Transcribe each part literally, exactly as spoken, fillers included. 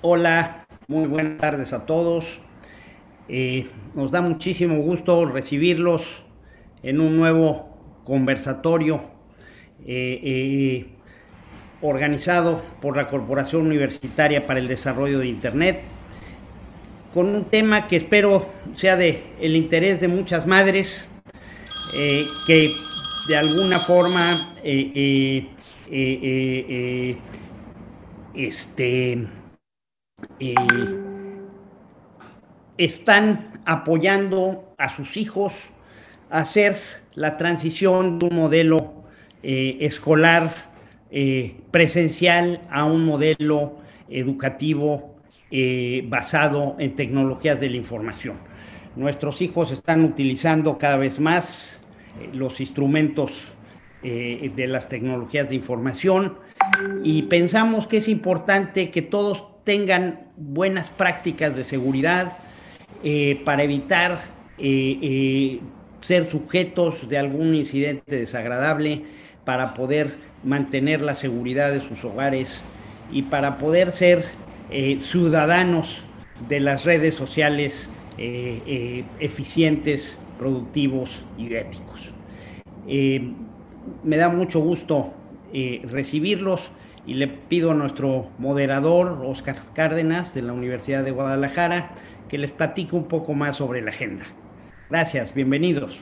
Hola, muy buenas tardes a todos. Eh, nos da muchísimo gusto recibirlos en un nuevo conversatorio eh, eh, organizado por la Corporación Universitaria para el Desarrollo de Internet, con un tema que espero sea de el interés de muchas madres eh, que de alguna forma eh, eh, eh, eh, eh, este, eh, están apoyando a sus hijos a hacer la transición de un modelo eh, escolar eh, presencial a un modelo educativo eh, basado en tecnologías de la información. Nuestros hijos están utilizando cada vez más eh, los instrumentos eh, de las tecnologías de información y pensamos que es importante que todos tengan buenas prácticas de seguridad, eh, para evitar eh, eh, ser sujetos de algún incidente desagradable, para poder mantener la seguridad de sus hogares y para poder ser eh, ciudadanos de las redes sociales eh, eh, eficientes, productivos y éticos. Eh, Me da mucho gusto eh, recibirlos y le pido a nuestro moderador, Oscar Cárdenas, de la Universidad de Guadalajara, que les platique un poco más sobre la agenda. Gracias, bienvenidos.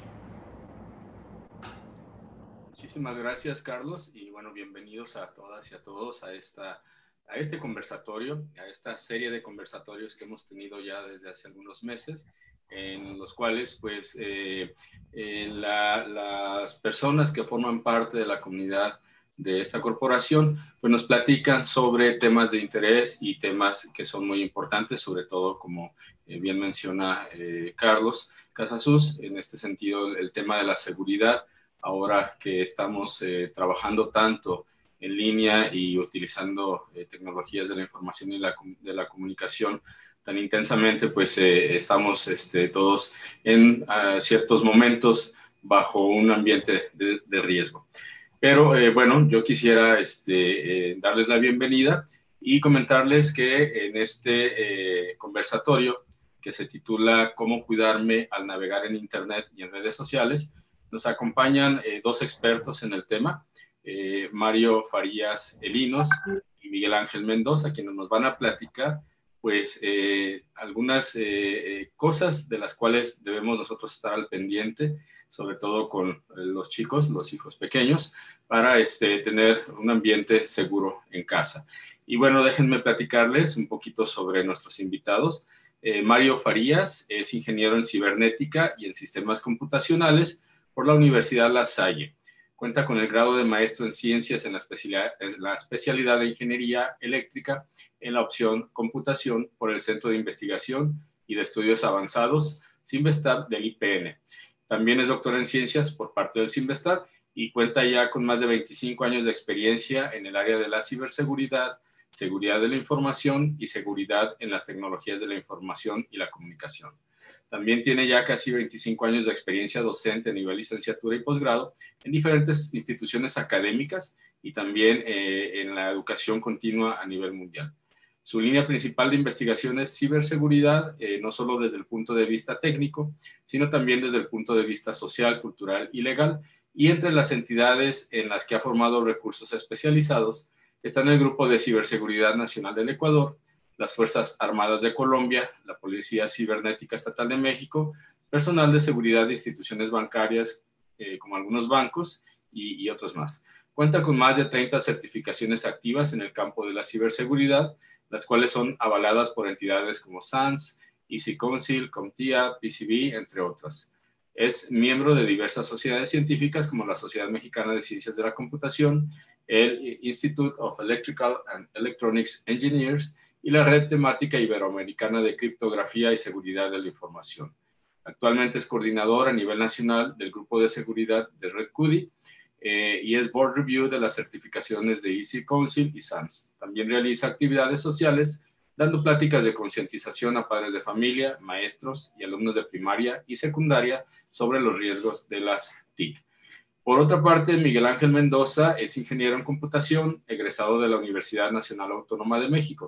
Muchísimas gracias, Carlos, y bueno, bienvenidos a todas y a todos a, esta, a este conversatorio, a esta serie de conversatorios que hemos tenido ya desde hace algunos meses, en los cuales pues eh, eh, la, las personas que forman parte de la comunidad de esta corporación pues nos platican sobre temas de interés y temas que son muy importantes, sobre todo como eh, bien menciona eh, Carlos Casasus, en este sentido el tema de la seguridad. Ahora que estamos eh, trabajando tanto en línea y utilizando eh, tecnologías de la información y la, de la comunicación tan intensamente, pues eh, estamos este, todos en uh, ciertos momentos bajo un ambiente de, de riesgo. Pero eh, bueno, yo quisiera este, eh, darles la bienvenida y comentarles que en este eh, conversatorio que se titula ¿Cómo cuidarme al navegar en Internet y en redes sociales?, nos acompañan eh, dos expertos en el tema, eh, Mario Farías Elinos y Miguel Ángel Mendoza, quienes nos van a platicar pues eh, algunas eh, eh, cosas de las cuales debemos nosotros estar al pendiente, sobre todo con los chicos, los hijos pequeños, para este, tener un ambiente seguro en casa. Y bueno, déjenme platicarles un poquito sobre nuestros invitados. Eh, Mario Farías es ingeniero en cibernética y en sistemas computacionales por la Universidad La Salle. Cuenta con el grado de maestro en ciencias en la especialidad, en la especialidad de ingeniería eléctrica en la opción computación por el Centro de Investigación y de Estudios Avanzados Cinvestar del I P N. También es doctor en ciencias por parte del Cinvestar y cuenta ya con más de veinticinco años de experiencia en el área de la ciberseguridad, seguridad de la información y seguridad en las tecnologías de la información y la comunicación. También tiene ya casi veinticinco años de experiencia docente a nivel licenciatura y posgrado en diferentes instituciones académicas y también eh, en la educación continua a nivel mundial. Su línea principal de investigación es ciberseguridad, eh, no solo desde el punto de vista técnico, sino también desde el punto de vista social, cultural y legal. Y entre las entidades en las que ha formado recursos especializados están el Grupo de Ciberseguridad Nacional del Ecuador, las Fuerzas Armadas de Colombia, la Policía Cibernética Estatal de México, personal de seguridad de instituciones bancarias eh, como algunos bancos y, y otros más. Cuenta con más de treinta certificaciones activas en el campo de la ciberseguridad, las cuales son avaladas por entidades como SANS, Easy Council, CompTIA, P C B, entre otras. Es miembro de diversas sociedades científicas como la Sociedad Mexicana de Ciencias de la Computación, el Institute of Electrical and Electronics Engineers y la Red Temática Iberoamericana de Criptografía y Seguridad de la Información. Actualmente es coordinador a nivel nacional del Grupo de Seguridad de Red C U D I eh, y es Board Review de las certificaciones de Easy Council y SANS. También realiza actividades sociales, dando pláticas de concientización a padres de familia, maestros y alumnos de primaria y secundaria sobre los riesgos de las T I C. Por otra parte, Miguel Ángel Mendoza es ingeniero en computación, egresado de la Universidad Nacional Autónoma de México.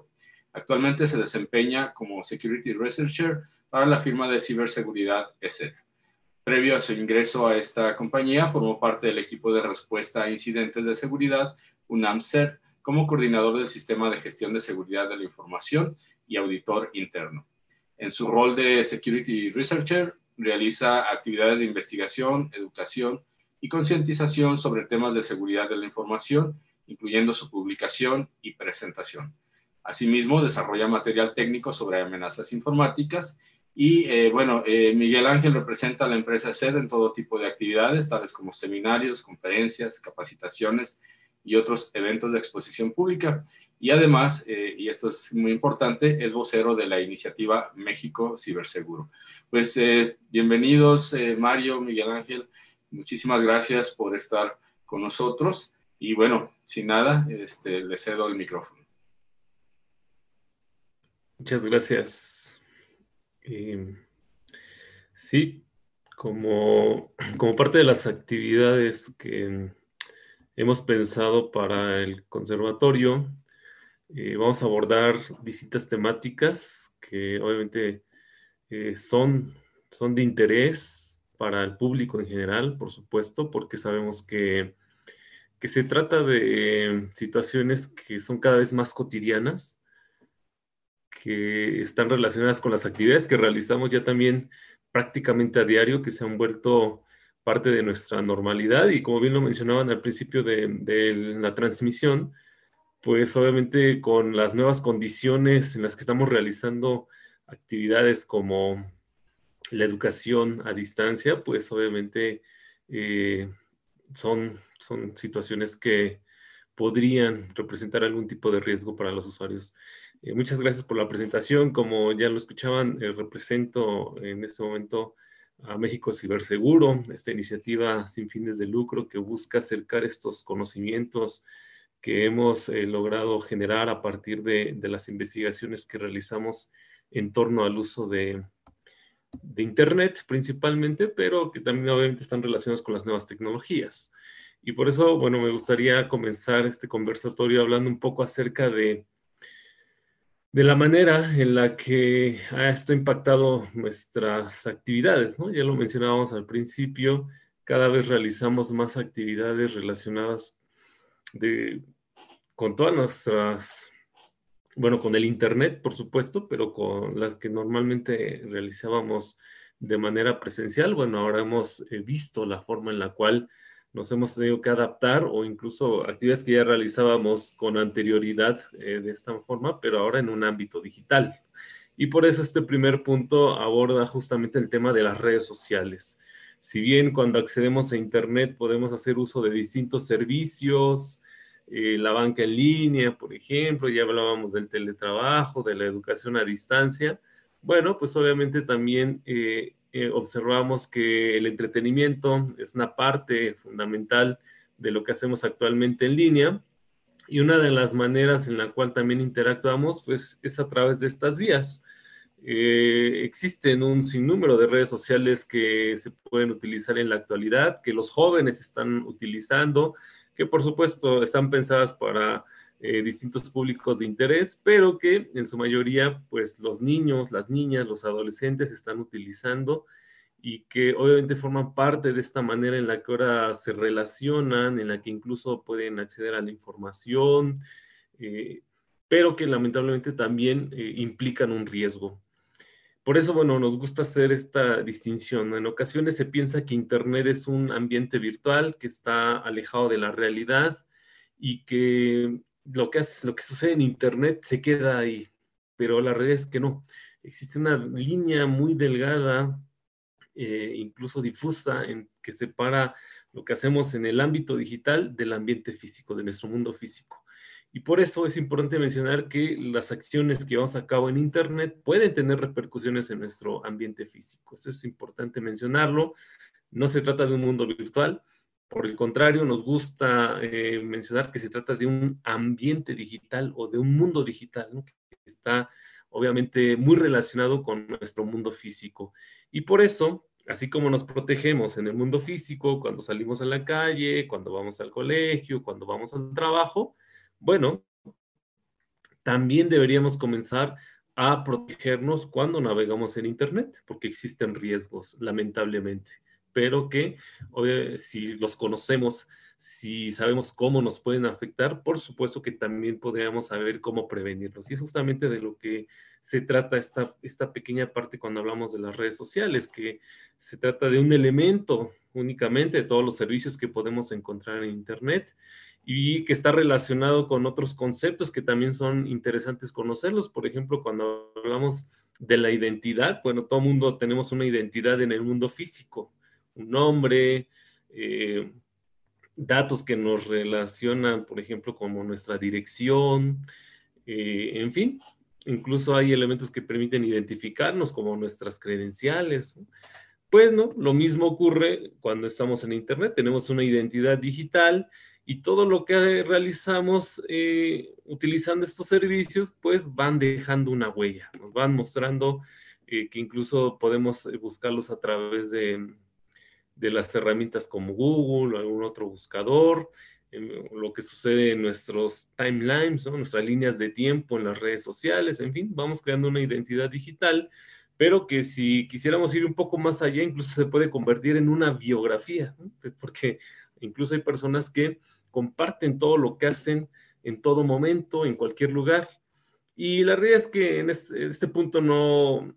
Actualmente se desempeña como Security Researcher para la firma de ciberseguridad E S E T. Previo a su ingreso a esta compañía, formó parte del equipo de respuesta a incidentes de seguridad UNAM-CERT como coordinador del Sistema de Gestión de Seguridad de la Información y auditor interno. En su rol de Security Researcher, realiza actividades de investigación, educación y concientización sobre temas de seguridad de la información, incluyendo su publicación y presentación. Asimismo, desarrolla material técnico sobre amenazas informáticas y, eh, bueno, eh, Miguel Ángel representa a la empresa E S E T en todo tipo de actividades, tales como seminarios, conferencias, capacitaciones y otros eventos de exposición pública. Y además, eh, y esto es muy importante, es vocero de la iniciativa México Ciberseguro. Pues eh, bienvenidos, eh, Mario, Miguel Ángel. Muchísimas gracias por estar con nosotros. Y bueno, sin nada, este, le cedo el micrófono. Muchas gracias. Eh, sí, como, como parte de las actividades que hemos pensado para el conservatorio, eh, vamos a abordar distintas temáticas que obviamente eh, son, son de interés para el público en general, por supuesto, porque sabemos que, que se trata de situaciones que son cada vez más cotidianas, que están relacionadas con las actividades que realizamos ya también prácticamente a diario, que se han vuelto parte de nuestra normalidad. Y como bien lo mencionaban al principio de, de la transmisión, pues obviamente con las nuevas condiciones en las que estamos realizando actividades como la educación a distancia, pues obviamente eh, son, son situaciones que podrían representar algún tipo de riesgo para los usuarios. Eh, muchas gracias por la presentación. Como ya lo escuchaban, eh, represento en este momento a México Ciberseguro, esta iniciativa sin fines de lucro que busca acercar estos conocimientos que hemos eh, logrado generar a partir de, de las investigaciones que realizamos en torno al uso de, de Internet principalmente, pero que también obviamente están relacionados con las nuevas tecnologías. Y por eso, bueno, me gustaría comenzar este conversatorio hablando un poco acerca de, de la manera en la que ha esto impactado nuestras actividades, ¿no? Ya lo mencionábamos al principio, cada vez realizamos más actividades relacionadas de, con todas nuestras, bueno, con el Internet, por supuesto, pero con las que normalmente realizábamos de manera presencial. Bueno, ahora hemos eh, visto la forma en la cual nos hemos tenido que adaptar, o incluso actividades que ya realizábamos con anterioridad eh, de esta forma, pero ahora en un ámbito digital. Y por eso este primer punto aborda justamente el tema de las redes sociales. Si bien cuando accedemos a Internet podemos hacer uso de distintos servicios, eh, la banca en línea, por ejemplo, ya hablábamos del teletrabajo, de la educación a distancia, bueno, pues obviamente también eh, eh, observamos que el entretenimiento es una parte fundamental de lo que hacemos actualmente en línea, y una de las maneras en la cual también interactuamos, pues, es a través de estas vías. Eh, existen un sinnúmero de redes sociales que se pueden utilizar en la actualidad, que los jóvenes están utilizando, que por supuesto están pensadas para eh, distintos públicos de interés, pero que en su mayoría, pues, los niños, las niñas, los adolescentes están utilizando, y que obviamente forman parte de esta manera en la que ahora se relacionan, en la que incluso pueden acceder a la información, eh, pero que lamentablemente también eh, implican un riesgo. Por eso, bueno, nos gusta hacer esta distinción. En ocasiones se piensa que Internet es un ambiente virtual que está alejado de la realidad, y que lo que, hace, lo que sucede en Internet se queda ahí, pero la realidad es que no. Existe una línea muy delgada, Eh, incluso difusa, en que separa lo que hacemos en el ámbito digital del ambiente físico, de nuestro mundo físico. Y por eso es importante mencionar que las acciones que llevamos a cabo en Internet pueden tener repercusiones en nuestro ambiente físico. Eso es importante mencionarlo. No se trata de un mundo virtual. Por el contrario, nos gusta eh, mencionar que se trata de un ambiente digital o de un mundo digital, ¿no? Que está obviamente muy relacionado con nuestro mundo físico. Y por eso, así como nos protegemos en el mundo físico cuando salimos a la calle, cuando vamos al colegio, cuando vamos al trabajo, bueno, también deberíamos comenzar a protegernos cuando navegamos en Internet, porque existen riesgos, lamentablemente, pero que obvio, si los conocemos, si sabemos cómo nos pueden afectar, por supuesto que también podríamos saber cómo prevenirlos. Y es justamente de lo que se trata esta, esta pequeña parte cuando hablamos de las redes sociales, que se trata de un elemento únicamente de todos los servicios que podemos encontrar en Internet y que está relacionado con otros conceptos que también son interesantes conocerlos. Por ejemplo, cuando hablamos de la identidad, bueno, todo mundo tenemos una identidad en el mundo físico, un nombre, eh, datos que nos relacionan, por ejemplo, como nuestra dirección, eh, en fin, incluso hay elementos que permiten identificarnos como nuestras credenciales. Pues no, lo mismo ocurre cuando estamos en Internet, tenemos una identidad digital y todo lo que realizamos eh, utilizando estos servicios, pues van dejando una huella, nos van mostrando eh, que incluso podemos buscarlos a través de, de las herramientas como Google o algún otro buscador, eh, lo que sucede en nuestros timelines, ¿no? Nuestras líneas de tiempo en las redes sociales, en fin, vamos creando una identidad digital, pero que si quisiéramos ir un poco más allá, incluso se puede convertir en una biografía, ¿no? Porque incluso hay personas que comparten todo lo que hacen en todo momento, en cualquier lugar. Y la realidad es que en este, en este punto no,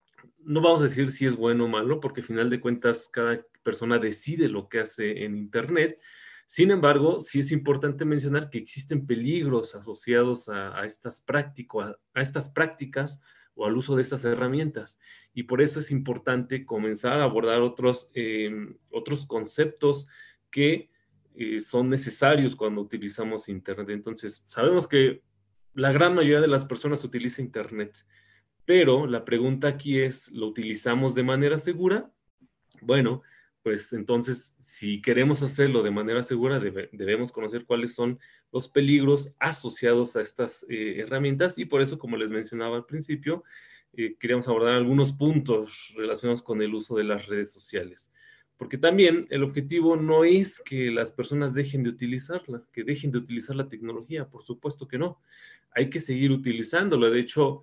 no vamos a decir si es bueno o malo, porque al final de cuentas cada persona decide lo que hace en Internet. Sin embargo, sí es importante mencionar que existen peligros asociados a, a, estas, práctico, a, a estas prácticas o al uso de estas herramientas. Y por eso es importante comenzar a abordar otros, eh, otros conceptos que eh, son necesarios cuando utilizamos Internet. Entonces, sabemos que la gran mayoría de las personas utiliza Internet, pero la pregunta aquí es, ¿lo utilizamos de manera segura? Bueno, pues entonces, si queremos hacerlo de manera segura, debe, debemos conocer cuáles son los peligros asociados a estas eh, herramientas y por eso, como les mencionaba al principio, eh, queríamos abordar algunos puntos relacionados con el uso de las redes sociales. Porque también el objetivo no es que las personas dejen de utilizarla, que dejen de utilizar la tecnología, por supuesto que no. Hay que seguir utilizándola. De hecho,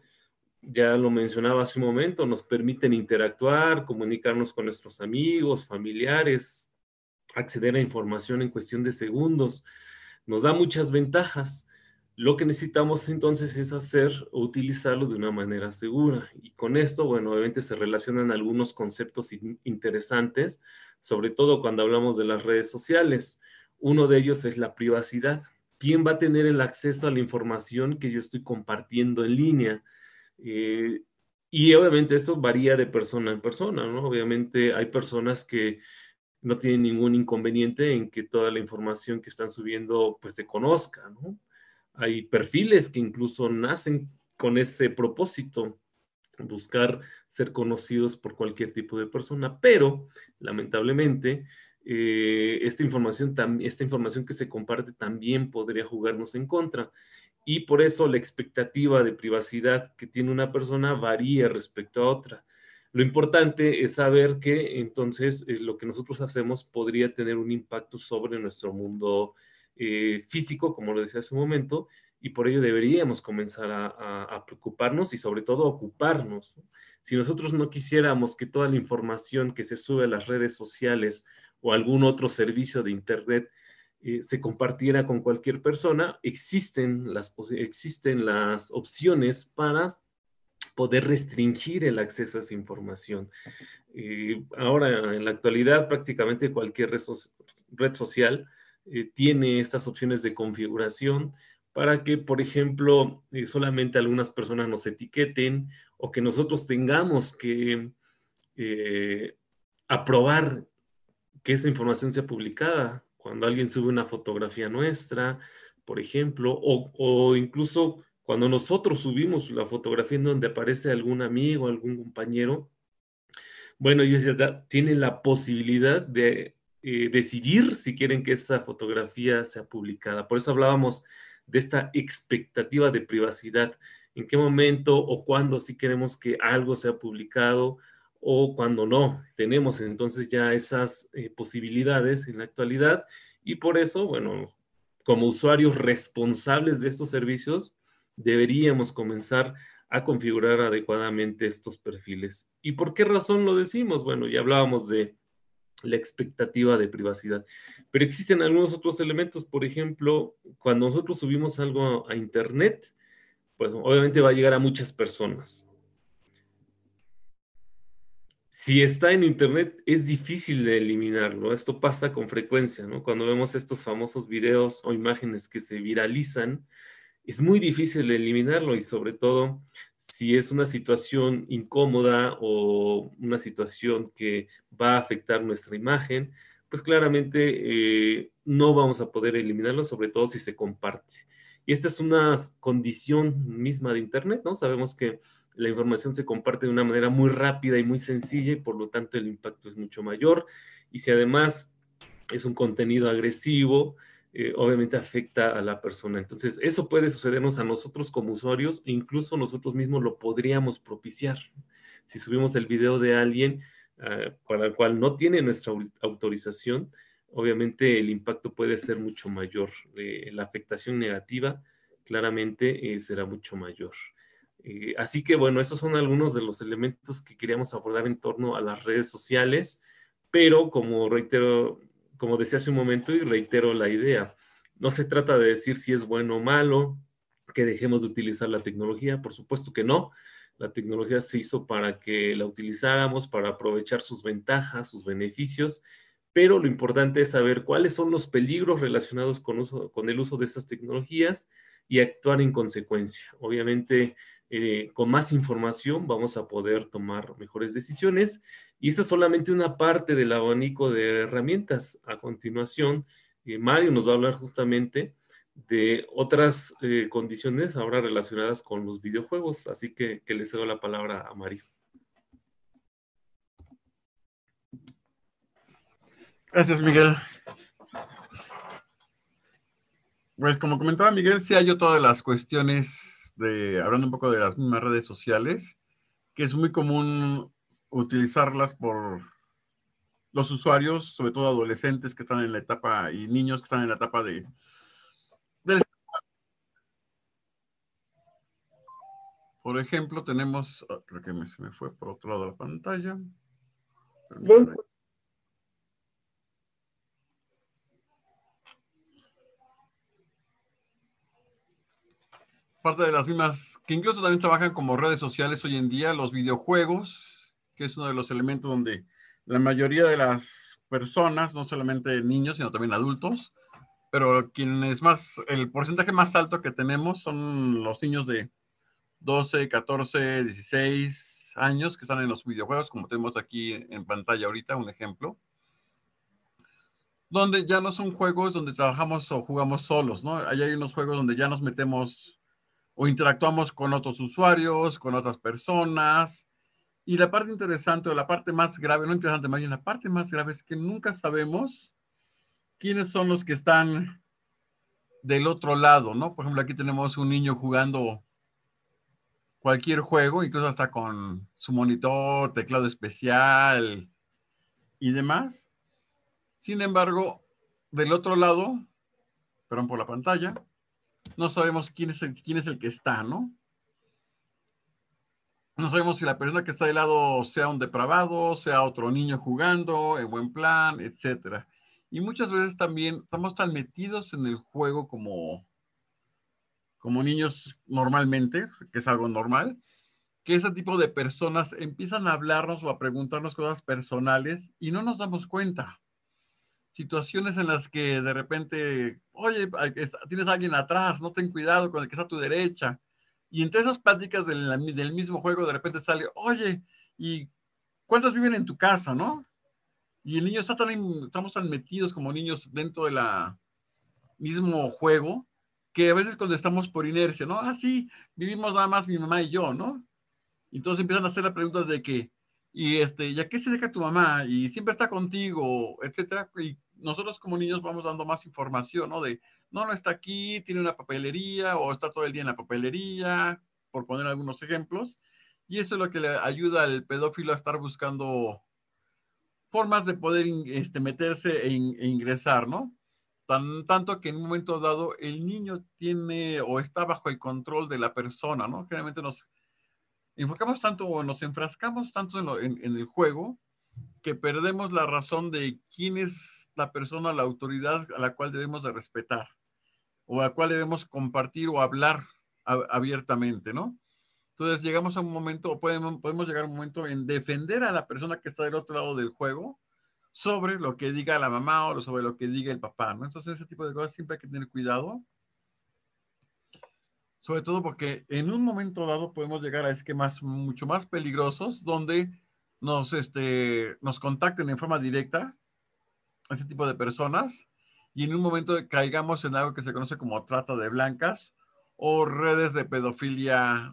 ya lo mencionaba hace un momento, nos permiten interactuar, comunicarnos con nuestros amigos, familiares, acceder a información en cuestión de segundos. Nos da muchas ventajas. Lo que necesitamos entonces es hacer o utilizarlo de una manera segura. Y con esto, bueno, obviamente se relacionan algunos conceptos in- interesantes, sobre todo cuando hablamos de las redes sociales. Uno de ellos es la privacidad. ¿Quién va a tener el acceso a la información que yo estoy compartiendo en línea? Eh, y obviamente eso varía de persona en persona, ¿no? Obviamente hay personas que no tienen ningún inconveniente en que toda la información que están subiendo pues se conozca, ¿no? Hay perfiles que incluso nacen con ese propósito, buscar ser conocidos por cualquier tipo de persona, pero lamentablemente eh, esta información, esta información que se comparte también podría jugarnos en contra. Y por eso la expectativa de privacidad que tiene una persona varía respecto a otra. Lo importante es saber que entonces eh, lo que nosotros hacemos podría tener un impacto sobre nuestro mundo eh, físico, como lo decía hace un momento, y por ello deberíamos comenzar a, a, a preocuparnos y sobre todo ocuparnos. Si nosotros no quisiéramos que toda la información que se sube a las redes sociales o algún otro servicio de Internet eh, se compartiera con cualquier persona, existen las, existen las opciones para poder restringir el acceso a esa información. Eh, ahora, en la actualidad, prácticamente cualquier red, so red social eh, tiene estas opciones de configuración para que, por ejemplo, eh, solamente algunas personas nos etiqueten o que nosotros tengamos que eh, aprobar que esa información sea publicada. Cuando alguien sube una fotografía nuestra, por ejemplo, o, o incluso cuando nosotros subimos la fotografía en donde aparece algún amigo, algún compañero, bueno, ellos ya tienen la posibilidad de eh, decidir si quieren que esa fotografía sea publicada. Por eso hablábamos de esta expectativa de privacidad. ¿En qué momento o cuándo sí queremos que algo sea publicado o cuando no? Tenemos entonces ya esas eh, posibilidades en la actualidad y por eso, bueno, como usuarios responsables de estos servicios, deberíamos comenzar a configurar adecuadamente estos perfiles. ¿Y por qué razón lo decimos? Bueno, ya hablábamos de la expectativa de privacidad, pero existen algunos otros elementos. Por ejemplo, cuando nosotros subimos algo a, a internet, pues obviamente va a llegar a muchas personas. Si está en internet, es difícil de eliminarlo. Esto pasa con frecuencia, ¿no? Cuando vemos estos famosos videos o imágenes que se viralizan, es muy difícil eliminarlo, y sobre todo si es una situación incómoda o una situación que va a afectar nuestra imagen, pues claramente eh, no vamos a poder eliminarlo, sobre todo si se comparte. Y esta es una condición misma de internet, ¿no? Sabemos que la información se comparte de una manera muy rápida y muy sencilla, y por lo tanto el impacto es mucho mayor. Y si además es un contenido agresivo, eh, obviamente afecta a la persona. Entonces, eso puede sucedernos a nosotros como usuarios, e incluso nosotros mismos lo podríamos propiciar. Si subimos el video de alguien uh, para el cual no tiene nuestra autorización, obviamente el impacto puede ser mucho mayor. Eh, la afectación negativa claramente eh, será mucho mayor. Eh, así que bueno, esos son algunos de los elementos que queríamos abordar en torno a las redes sociales, pero como reitero, como decía hace un momento y reitero la idea, no se trata de decir si es bueno o malo, que dejemos de utilizar la tecnología, por supuesto que no. La tecnología se hizo para que la utilizáramos, para aprovechar sus ventajas, sus beneficios, pero lo importante es saber cuáles son los peligros relacionados con, uso, con el uso de estas tecnologías y actuar en consecuencia. Obviamente, eh, con más información vamos a poder tomar mejores decisiones, y esta es solamente una parte del abanico de herramientas. A continuación, eh, Mario nos va a hablar justamente de otras eh, condiciones ahora relacionadas con los videojuegos, así que, que le cedo la palabra a Mario. Gracias, Miguel. Pues como comentaba Miguel, sí hay todas las cuestiones de, hablando un poco de las mismas redes sociales, que es muy común utilizarlas por los usuarios, sobre todo adolescentes que están en la etapa, y niños que están en la etapa de... de por ejemplo, tenemos, oh, creo que me, se me fue por otro lado de la pantalla. Permítame. Parte de las mismas, que incluso también trabajan como redes sociales hoy en día, los videojuegos, que es uno de los elementos donde la mayoría de las personas, no solamente niños, sino también adultos, pero quienes más, el porcentaje más alto que tenemos son los niños de doce, catorce, dieciséis años que están en los videojuegos, como tenemos aquí en pantalla ahorita, un ejemplo, donde ya no son juegos donde trabajamos o jugamos solos, ¿no? Allá hay unos juegos donde ya nos metemos o interactuamos con otros usuarios, con otras personas. Y la parte interesante, o la parte más grave, no interesante, más bien la parte más grave, es que nunca sabemos quiénes son los que están del otro lado, ¿no? Por ejemplo, aquí tenemos un niño jugando cualquier juego, incluso hasta con su monitor, teclado especial y demás. Sin embargo, del otro lado, perdón por la pantalla, no sabemos quién es el, quién es el que está, ¿no? No sabemos si la persona que está de lado sea un depravado, sea otro niño jugando, en buen plan, etcétera. Y muchas veces también estamos tan metidos en el juego como, como niños normalmente, que es algo normal, que ese tipo de personas empiezan a hablarnos o a preguntarnos cosas personales y no nos damos cuenta. Situaciones en las que de repente, oye, tienes a alguien atrás, no ten cuidado con el que está a tu derecha. Y entre esas pláticas del, del mismo juego, de repente sale, oye, ¿y cuántos viven en tu casa, no? Y el niño está tan, estamos tan metidos como niños dentro del mismo juego, que a veces cuando estamos por inercia, ¿no? Ah, sí, vivimos nada más mi mamá y yo, ¿no? Y entonces empiezan a hacer las preguntas de que, y este, ¿ya qué se deja tu mamá? Y siempre está contigo, etcétera. Y nosotros como niños vamos dando más información, ¿no? De, no, no está aquí, tiene una papelería, o está todo el día en la papelería, por poner algunos ejemplos. Y eso es lo que le ayuda al pedófilo a estar buscando formas de poder este, meterse e, in, e ingresar, ¿no? Tan, tanto que en un momento dado el niño tiene o está bajo el control de la persona, ¿no? Generalmente nos enfocamos tanto o nos enfrascamos tanto en, lo, en, en el juego que perdemos la razón de quién es la persona, la autoridad a la cual debemos de respetar o a la cual debemos compartir o hablar a, abiertamente, ¿no? Entonces llegamos a un momento, o podemos, podemos llegar a un momento en defender a la persona que está del otro lado del juego sobre lo que diga la mamá o sobre lo que diga el papá, ¿no? Entonces ese tipo de cosas siempre hay que tener cuidado, sobre todo porque en un momento dado podemos llegar a esquemas mucho más peligrosos donde nos, este, nos contacten en forma directa a ese tipo de personas y en un momento caigamos en algo que se conoce como trata de blancas o redes de pedofilia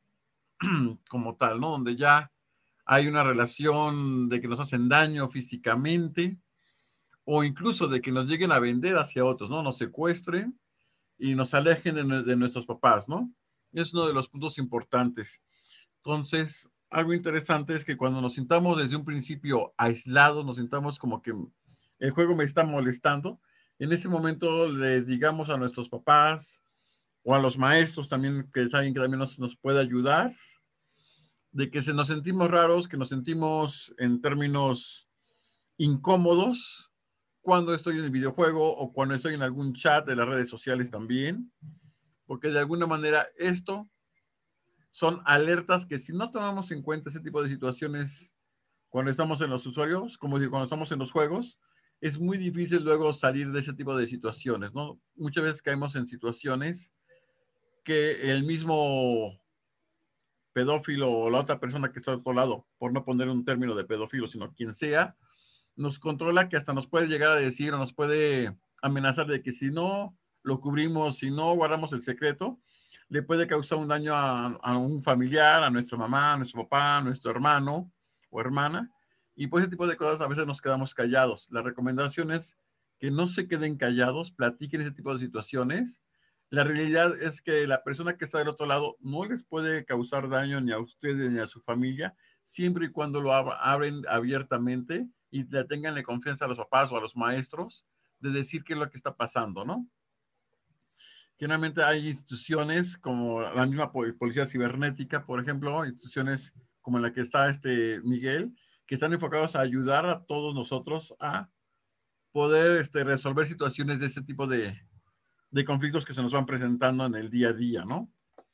como tal, ¿no? Donde ya hay una relación de que nos hacen daño físicamente o incluso de que nos lleguen a vender hacia otros, ¿no? Nos secuestren y nos alejen de, de nuestros papás, ¿no? Es uno de los puntos importantes. Entonces, algo interesante es que cuando nos sintamos desde un principio aislados, nos sintamos como que el juego me está molestando, en ese momento les digamos a nuestros papás o a los maestros también, que saben que también nos, nos puede ayudar, de que se nos sentimos raros, que nos sentimos en términos incómodos cuando estoy en el videojuego o cuando estoy en algún chat de las redes sociales también, porque de alguna manera esto son alertas que si no tomamos en cuenta ese tipo de situaciones cuando estamos en los usuarios, como si cuando estamos en los juegos, es muy difícil luego salir de ese tipo de situaciones, ¿no? Muchas veces caemos en situaciones que el mismo pedófilo o la otra persona que está al otro lado, por no poner un término de pedófilo, sino quien sea, nos controla, que hasta nos puede llegar a decir o nos puede amenazar de que si no lo cubrimos, si no guardamos el secreto, le puede causar un daño a, a un familiar, a nuestra mamá, a nuestro papá, a nuestro hermano o hermana. Y por ese tipo de cosas a veces nos quedamos callados. La recomendación es que no se queden callados, platiquen ese tipo de situaciones. La realidad es que la persona que está del otro lado no les puede causar daño ni a ustedes ni a su familia, siempre y cuando lo abren abiertamente y le tengan confianza a los papás o a los maestros de decir qué es lo que está pasando, ¿no? Generalmente hay instituciones como la misma Policía Cibernética, por ejemplo, instituciones como la que está este Miguel, que están enfocados a ayudar a todos nosotros a poder este, resolver situaciones de ese tipo de, de conflictos que se nos van presentando en el día a día, ¿no?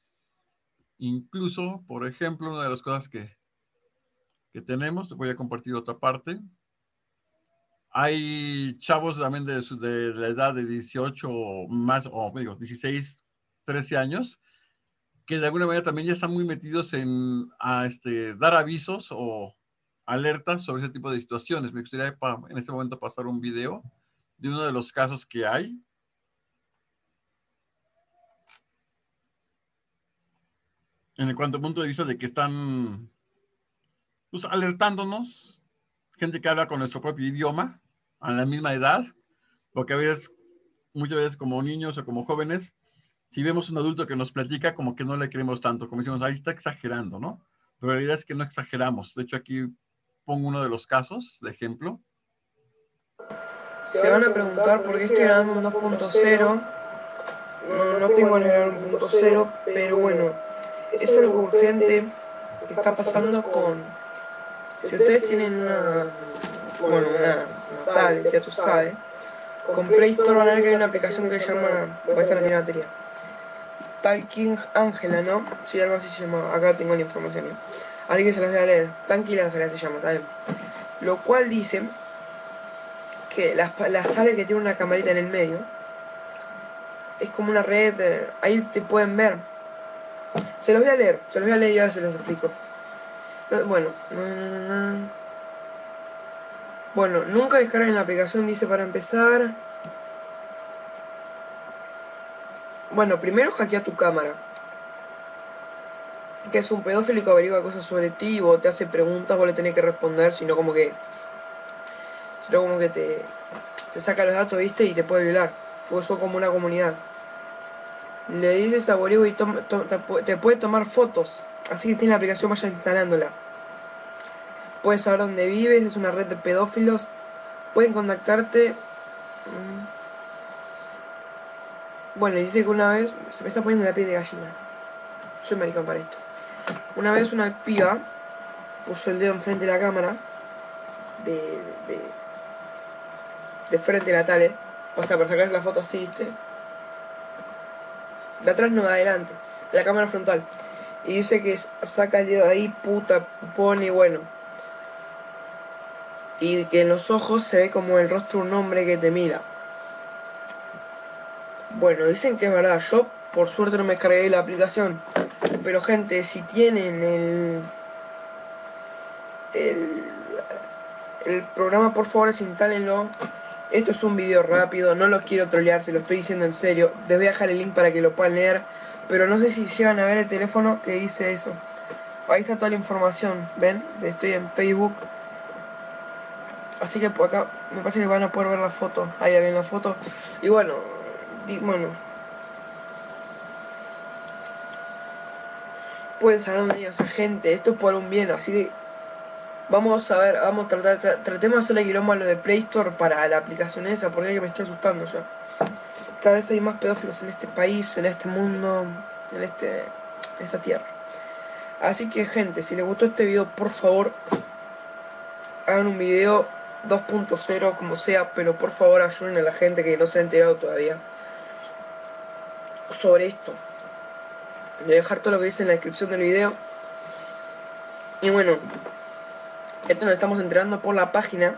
Incluso, por ejemplo, una de las cosas que, que tenemos, voy a compartir otra parte. Hay chavos también de, de, de la edad de dieciocho más, o digo, dieciséis, trece años, que de alguna manera también ya están muy metidos en a, este, dar avisos o alertas sobre ese tipo de situaciones. Me gustaría para, en este momento pasar un video de uno de los casos que hay. En el cuanto punto de vista de que están pues, alertándonos, gente que habla con nuestro propio idioma, a la misma edad, porque a veces, muchas veces como niños o como jóvenes, si vemos un adulto que nos platica, como que no le creemos tanto, como decimos, ahí está exagerando, ¿no? Pero la realidad es que no exageramos. De hecho, aquí pongo uno de los casos, de ejemplo. Se van a preguntar por qué estoy grabando un dos punto cero. No, no tengo que grabar un punto cero, pero bueno, es algo urgente que está pasando con... Si ustedes tienen una... Bueno, una, una tablet, ya tú sabes, con Play Store van a ver que hay una aplicación que se llama... Pues esta no tiene batería. Talking Angela, ¿no? Sí, algo así se llama. Acá tengo la información, ¿no? Así que se las voy a leer. Talking Angela se llama, ¿está bien? Lo cual dice que las, las tablets que tienen una camarita en el medio es como una red, eh, ahí te pueden ver. Se los voy a leer, se los voy a leer y ahora se los explico. Bueno, bueno, nunca descarguen la aplicación, dice para empezar. Bueno, primero hackea tu cámara. Que es un pedófilo que averigua cosas sobre ti, vos te hace preguntas, vos le tenés que responder, sino como que... Sino como que te, te saca los datos, ¿viste? Y te puede violar. Porque sos como una comunidad. Le dices a Borigo y to, to, te, te puede tomar fotos. Así que tiene la aplicación, vaya instalándola. Puedes saber dónde vives, es una red de pedófilos. Pueden contactarte. Bueno, dice que una vez, se me está poniendo la piel de gallina. Soy maricón para esto. Una vez una piba puso el dedo enfrente de la cámara, de, de, de frente de la tele, o sea, para sacarse la foto así, ¿viste? De atrás no, de adelante, la cámara frontal. Y dice que saca el dedo ahí, puta, pone, bueno. Y que en los ojos se ve como el rostro de un hombre que te mira. Bueno, dicen que es verdad. Yo, por suerte, no me descargué la aplicación. Pero, gente, si tienen el... El, el programa, por favor, desinstalenlo. Esto es un video rápido, no lo quiero trolear, se lo estoy diciendo en serio. Les voy a dejar el link para que lo puedan leer. Pero no sé si llegan a ver el teléfono que dice eso. Ahí está toda la información, ¿ven? Estoy en Facebook. Así que por acá me parece que van a poder ver la foto. Ahí ven la foto. Y bueno, y bueno. Pueden saber dónde hay esa gente. Esto es por un bien, así que vamos a ver, vamos a tratar, tra tratemos de hacerle quilombo a lo de Play Store para la aplicación esa, porque es que me estoy asustando ya. Cada vez hay más pedófilos en este país, en este mundo, en este, en esta tierra. Así que, gente, si les gustó este video, por favor, hagan un video dos punto cero, como sea, pero por favor ayuden a la gente que no se ha enterado todavía sobre esto. Voy a dejar todo lo que dice en la descripción del video. Y bueno, esto nos estamos enterando por la página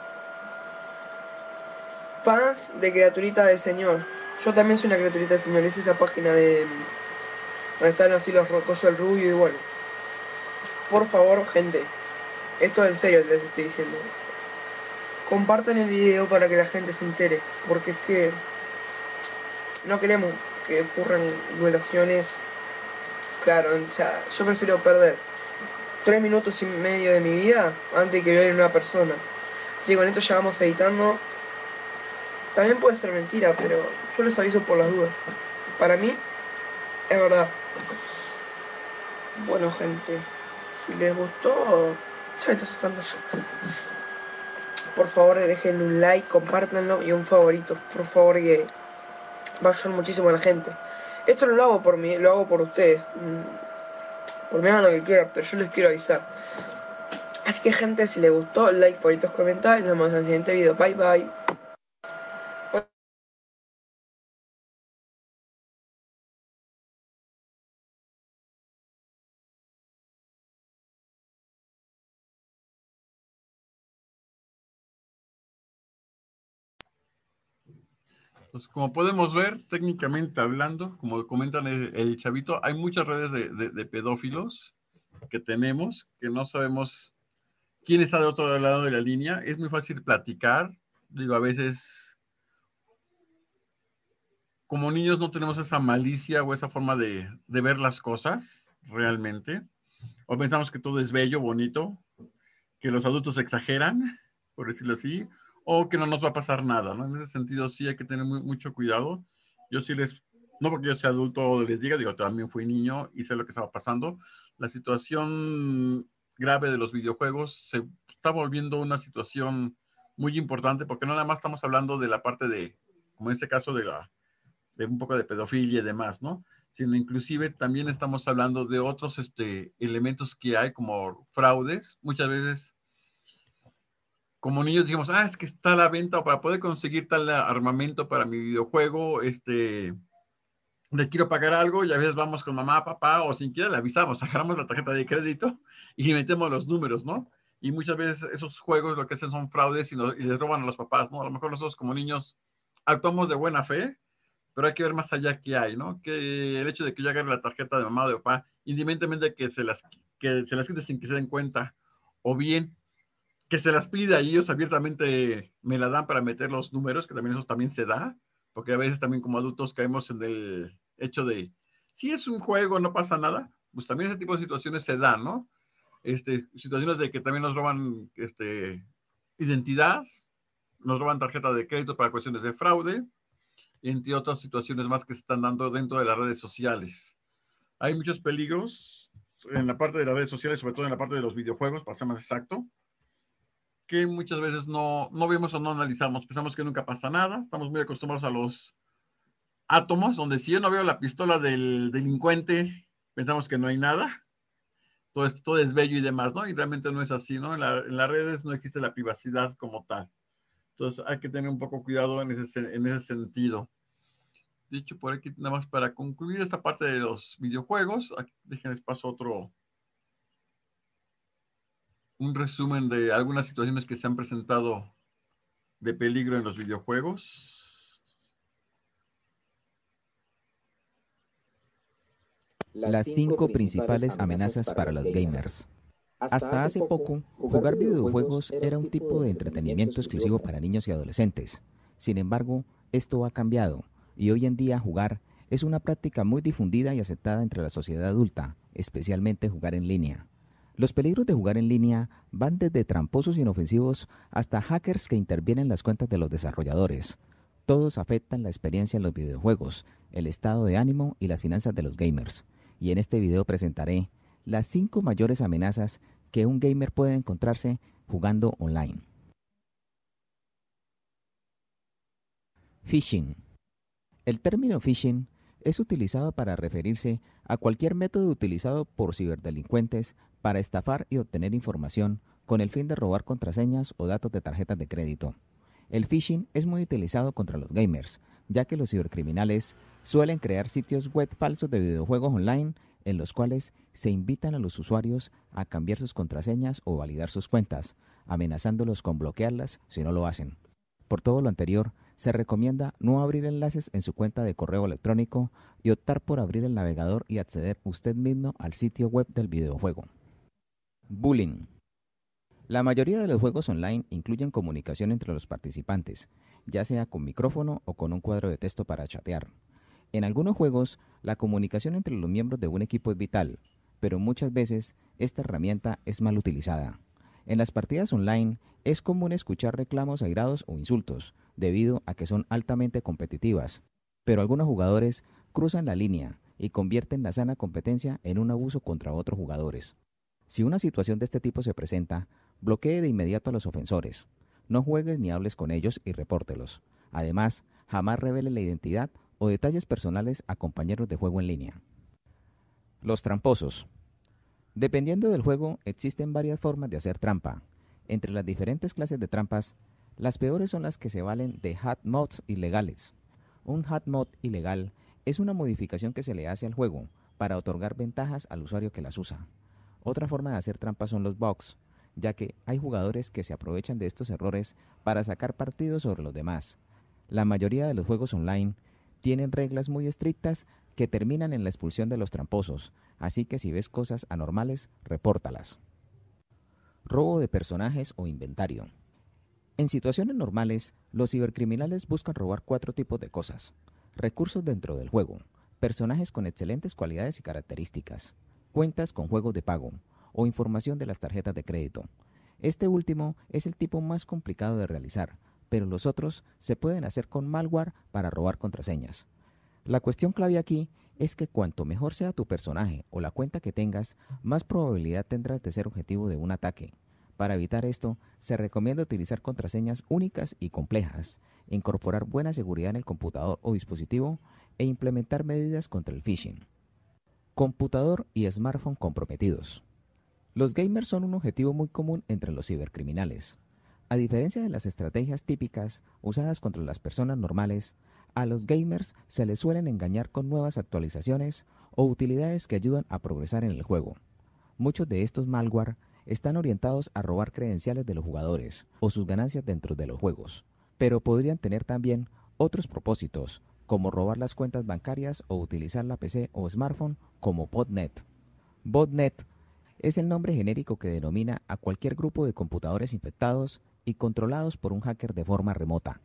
Fans de Criaturita del Señor. Yo también soy una criaturita del Señor. Es esa página de donde están así los rocosos del rubio. Y bueno, por favor, gente, esto es en serio les estoy diciendo. Compartan el video para que la gente se entere, porque es que no queremos que ocurran violaciones. Claro, o sea, yo prefiero perder tres minutos y medio de mi vida antes que violen a una persona. Así que con esto ya vamos editando. También puede ser mentira, pero yo les aviso por las dudas. Para mí, es verdad. Bueno, gente, si les gustó, ya me está asustando yo. Por favor, dejen un like, compártanlo y un favorito. Por favor, que va a ayudar muchísimo a la gente. Esto no lo hago por mí, lo hago por ustedes. Por mí hagan lo que quieran, pero yo les quiero avisar. Así que, gente, si les gustó, like, favoritos, comentarios. Nos vemos en el siguiente video. Bye, bye. Pues como podemos ver, técnicamente hablando, como comentan el, el chavito, hay muchas redes de, de, de pedófilos que tenemos, que no sabemos quién está de otro lado de la línea. Es muy fácil platicar. Digo, a veces, como niños no tenemos esa malicia o esa forma de, de ver las cosas realmente. O pensamos que todo es bello, bonito, que los adultos exageran, por decirlo así, o que no nos va a pasar nada, ¿no? En ese sentido sí hay que tener muy, mucho cuidado. Yo sí les, no porque yo sea adulto les diga, digo, también fui niño y sé lo que estaba pasando. La situación grave de los videojuegos se está volviendo una situación muy importante porque no nada más estamos hablando de la parte de, como en este caso, de, la, de un poco de pedofilia y demás, ¿no? Sino inclusive también estamos hablando de otros este, elementos que hay como fraudes. Muchas veces como niños dijimos, ah, es que está a la venta o para poder conseguir tal armamento para mi videojuego, este, le quiero pagar algo y a veces vamos con mamá, papá o sin quiera le avisamos, agarramos la tarjeta de crédito y metemos los números, ¿no? Y muchas veces esos juegos lo que hacen son fraudes y, no, y les roban a los papás, ¿no? A lo mejor nosotros como niños actuamos de buena fe, pero hay que ver más allá qué hay, ¿no? Que el hecho de que yo agarre la tarjeta de mamá o de papá, independientemente de que se las, que se las quite sin que se den cuenta, o bien que se las pida y ellos abiertamente me la dan para meter los números, que también eso también se da, porque a veces también como adultos caemos en el hecho de, si es un juego, no pasa nada, pues también ese tipo de situaciones se dan, ¿no? Este, situaciones de que también nos roban este, identidad, nos roban tarjeta de crédito para cuestiones de fraude, entre otras situaciones más que se están dando dentro de las redes sociales. Hay muchos peligros en la parte de las redes sociales, sobre todo en la parte de los videojuegos, para ser más exacto, que muchas veces no, no vemos o no analizamos. Pensamos que nunca pasa nada. Estamos muy acostumbrados a los átomos, donde si yo no veo la pistola del delincuente, pensamos que no hay nada. Todo es, todo es bello y demás, ¿no? Y realmente no es así, ¿no? En, la, en las redes no existe la privacidad como tal. Entonces hay que tener un poco cuidado en ese, en ese sentido. Dicho por aquí, nada más para concluir esta parte de los videojuegos, aquí, déjenles paso otro, un resumen de algunas situaciones que se han presentado de peligro en los videojuegos. Las cinco principales amenazas para los gamers. Hasta hace poco, jugar videojuegos era un tipo de entretenimiento exclusivo para niños y adolescentes. Sin embargo, esto ha cambiado y hoy en día jugar es una práctica muy difundida y aceptada entre la sociedad adulta, especialmente jugar en línea. Los peligros de jugar en línea van desde tramposos inofensivos hasta hackers que intervienen en las cuentas de los desarrolladores. Todos afectan la experiencia en los videojuegos, el estado de ánimo y las finanzas de los gamers. Y en este video presentaré las cinco mayores amenazas que un gamer puede encontrarse jugando online. Phishing. El término phishing es utilizado para referirse a cualquier método utilizado por ciberdelincuentes para estafar y obtener información con el fin de robar contraseñas o datos de tarjetas de crédito. El phishing es muy utilizado contra los gamers, ya que los cibercriminales suelen crear sitios web falsos de videojuegos online en los cuales se invitan a los usuarios a cambiar sus contraseñas o validar sus cuentas, amenazándolos con bloquearlas si no lo hacen. Por todo lo anterior, se recomienda no abrir enlaces en su cuenta de correo electrónico y optar por abrir el navegador y acceder usted mismo al sitio web del videojuego. Bullying. La mayoría de los juegos online incluyen comunicación entre los participantes, ya sea con micrófono o con un cuadro de texto para chatear. En algunos juegos, la comunicación entre los miembros de un equipo es vital, pero muchas veces esta herramienta es mal utilizada. En las partidas online es común escuchar reclamos airados o insultos, debido a que son altamente competitivas, pero algunos jugadores cruzan la línea y convierten la sana competencia en un abuso contra otros jugadores. Si una situación de este tipo se presenta, bloquee de inmediato a los ofensores. No juegues ni hables con ellos y repórtelos. Además, jamás revele la identidad o detalles personales a compañeros de juego en línea. Los tramposos. Dependiendo del juego, existen varias formas de hacer trampa. Entre las diferentes clases de trampas, las peores son las que se valen de hard mods ilegales. Un hard mod ilegal es una modificación que se le hace al juego para otorgar ventajas al usuario que las usa. Otra forma de hacer trampas son los bugs, ya que hay jugadores que se aprovechan de estos errores para sacar partido sobre los demás. La mayoría de los juegos online tienen reglas muy estrictas que terminan en la expulsión de los tramposos, así que si ves cosas anormales, repórtalas. Robo de personajes o inventario. En situaciones normales, los cibercriminales buscan robar cuatro tipos de cosas: recursos dentro del juego, personajes con excelentes cualidades y características, cuentas con juegos de pago o información de las tarjetas de crédito. Este último es el tipo más complicado de realizar, pero los otros se pueden hacer con malware para robar contraseñas. La cuestión clave aquí es que cuanto mejor sea tu personaje o la cuenta que tengas, más probabilidad tendrás de ser objetivo de un ataque. Para evitar esto, se recomienda utilizar contraseñas únicas y complejas, incorporar buena seguridad en el computador o dispositivo e implementar medidas contra el phishing. Computador y smartphone comprometidos. Los gamers son un objetivo muy común entre los cibercriminales. A diferencia de las estrategias típicas usadas contra las personas normales, a los gamers se les suelen engañar con nuevas actualizaciones o utilidades que ayudan a progresar en el juego. Muchos de estos malware están orientados a robar credenciales de los jugadores o sus ganancias dentro de los juegos, pero podrían tener también otros propósitos, como robar las cuentas bancarias o utilizar la P C o smartphone como botnet. Botnet es el nombre genérico que denomina a cualquier grupo de computadores infectados y controlados por un hacker de forma remota.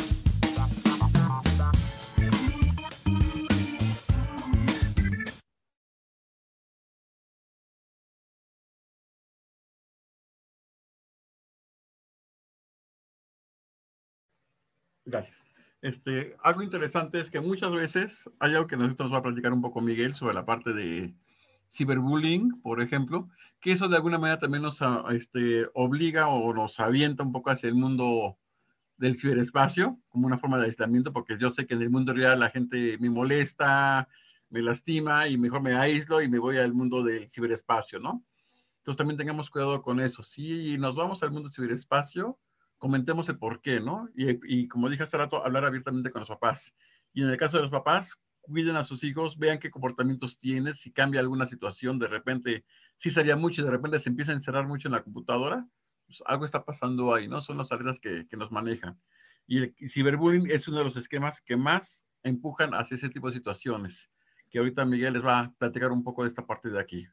Gracias. Este, algo interesante es que muchas veces hay algo que nosotros nos va a platicar un poco Miguel sobre la parte de ciberbullying, por ejemplo, que eso de alguna manera también nos este, obliga o nos avienta un poco hacia el mundo del ciberespacio como una forma de aislamiento, porque yo sé que en el mundo real la gente me molesta, me lastima y mejor me aíslo y me voy al mundo del ciberespacio, ¿no? Entonces también tengamos cuidado con eso. Si nos vamos al mundo del ciberespacio, comentemos el por qué, ¿no? Y, y como dije hace rato, hablar abiertamente con los papás. Y en el caso de los papás, cuiden a sus hijos, vean qué comportamientos tienen, si cambia alguna situación, de repente, si salía mucho y de repente se empieza a encerrar mucho en la computadora, pues algo está pasando ahí, ¿no? Son las alertas que, que nos manejan. Y el ciberbullying es uno de los esquemas que más empujan hacia ese tipo de situaciones, que ahorita Miguel les va a platicar un poco de esta parte de aquí.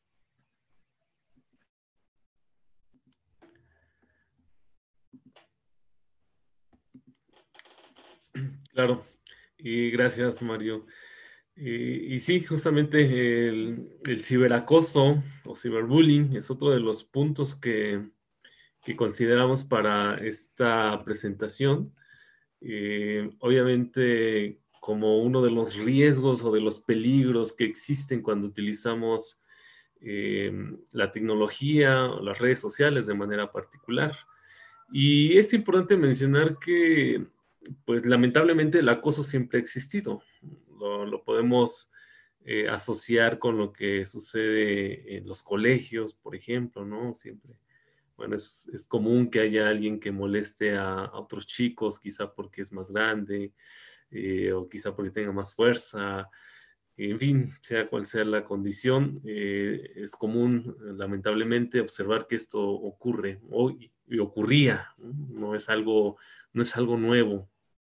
Claro, y gracias, Mario. Y, y sí, justamente el, el ciberacoso o ciberbullying es otro de los puntos que, que consideramos para esta presentación. Eh, obviamente, como uno de los riesgos o de los peligros que existen cuando utilizamos eh, la tecnología o las redes sociales de manera particular. Y es importante mencionar que, pues lamentablemente, el acoso siempre ha existido. Lo, lo podemos eh, asociar con lo que sucede en los colegios, por ejemplo, ¿no? Siempre, bueno, es, es común que haya alguien que moleste a, a otros chicos, quizá porque es más grande, eh, o quizá porque tenga más fuerza. En fin, sea cual sea la condición, eh, es común, lamentablemente, observar que esto ocurre o, y ocurría, ¿no? No es algo, no es algo nuevo.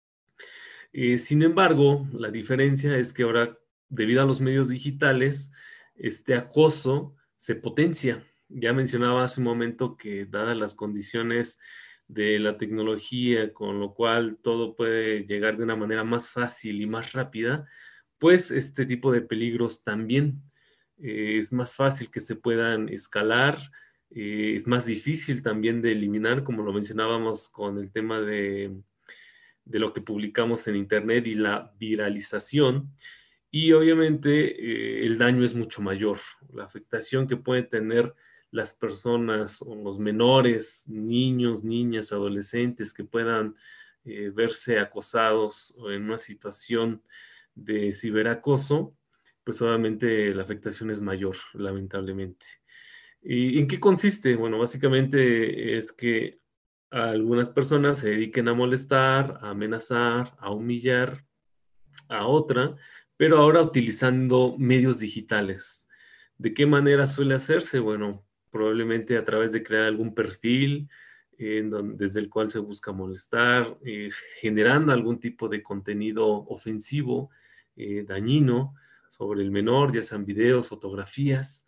Eh, sin embargo, la diferencia es que ahora, debido a los medios digitales, este acoso se potencia. Ya mencionaba hace un momento que, dadas las condiciones de la tecnología, con lo cual todo puede llegar de una manera más fácil y más rápida, pues este tipo de peligros también eh, es más fácil que se puedan escalar, eh, es más difícil también de eliminar, como lo mencionábamos con el tema de, de lo que publicamos en Internet y la viralización. Y obviamente eh, el daño es mucho mayor. La afectación que pueden tener las personas o los menores, niños, niñas, adolescentes que puedan eh, verse acosados o en una situación de ciberacoso, pues obviamente la afectación es mayor, lamentablemente. ¿Y en qué consiste? Bueno, básicamente es que algunas personas se dediquen a molestar, a amenazar, a humillar a otra, pero ahora utilizando medios digitales. ¿De qué manera suele hacerse? Bueno, probablemente a través de crear algún perfil en donde, desde el cual se busca molestar, eh, generando algún tipo de contenido ofensivo, eh, dañino sobre el menor, ya sean videos, fotografías,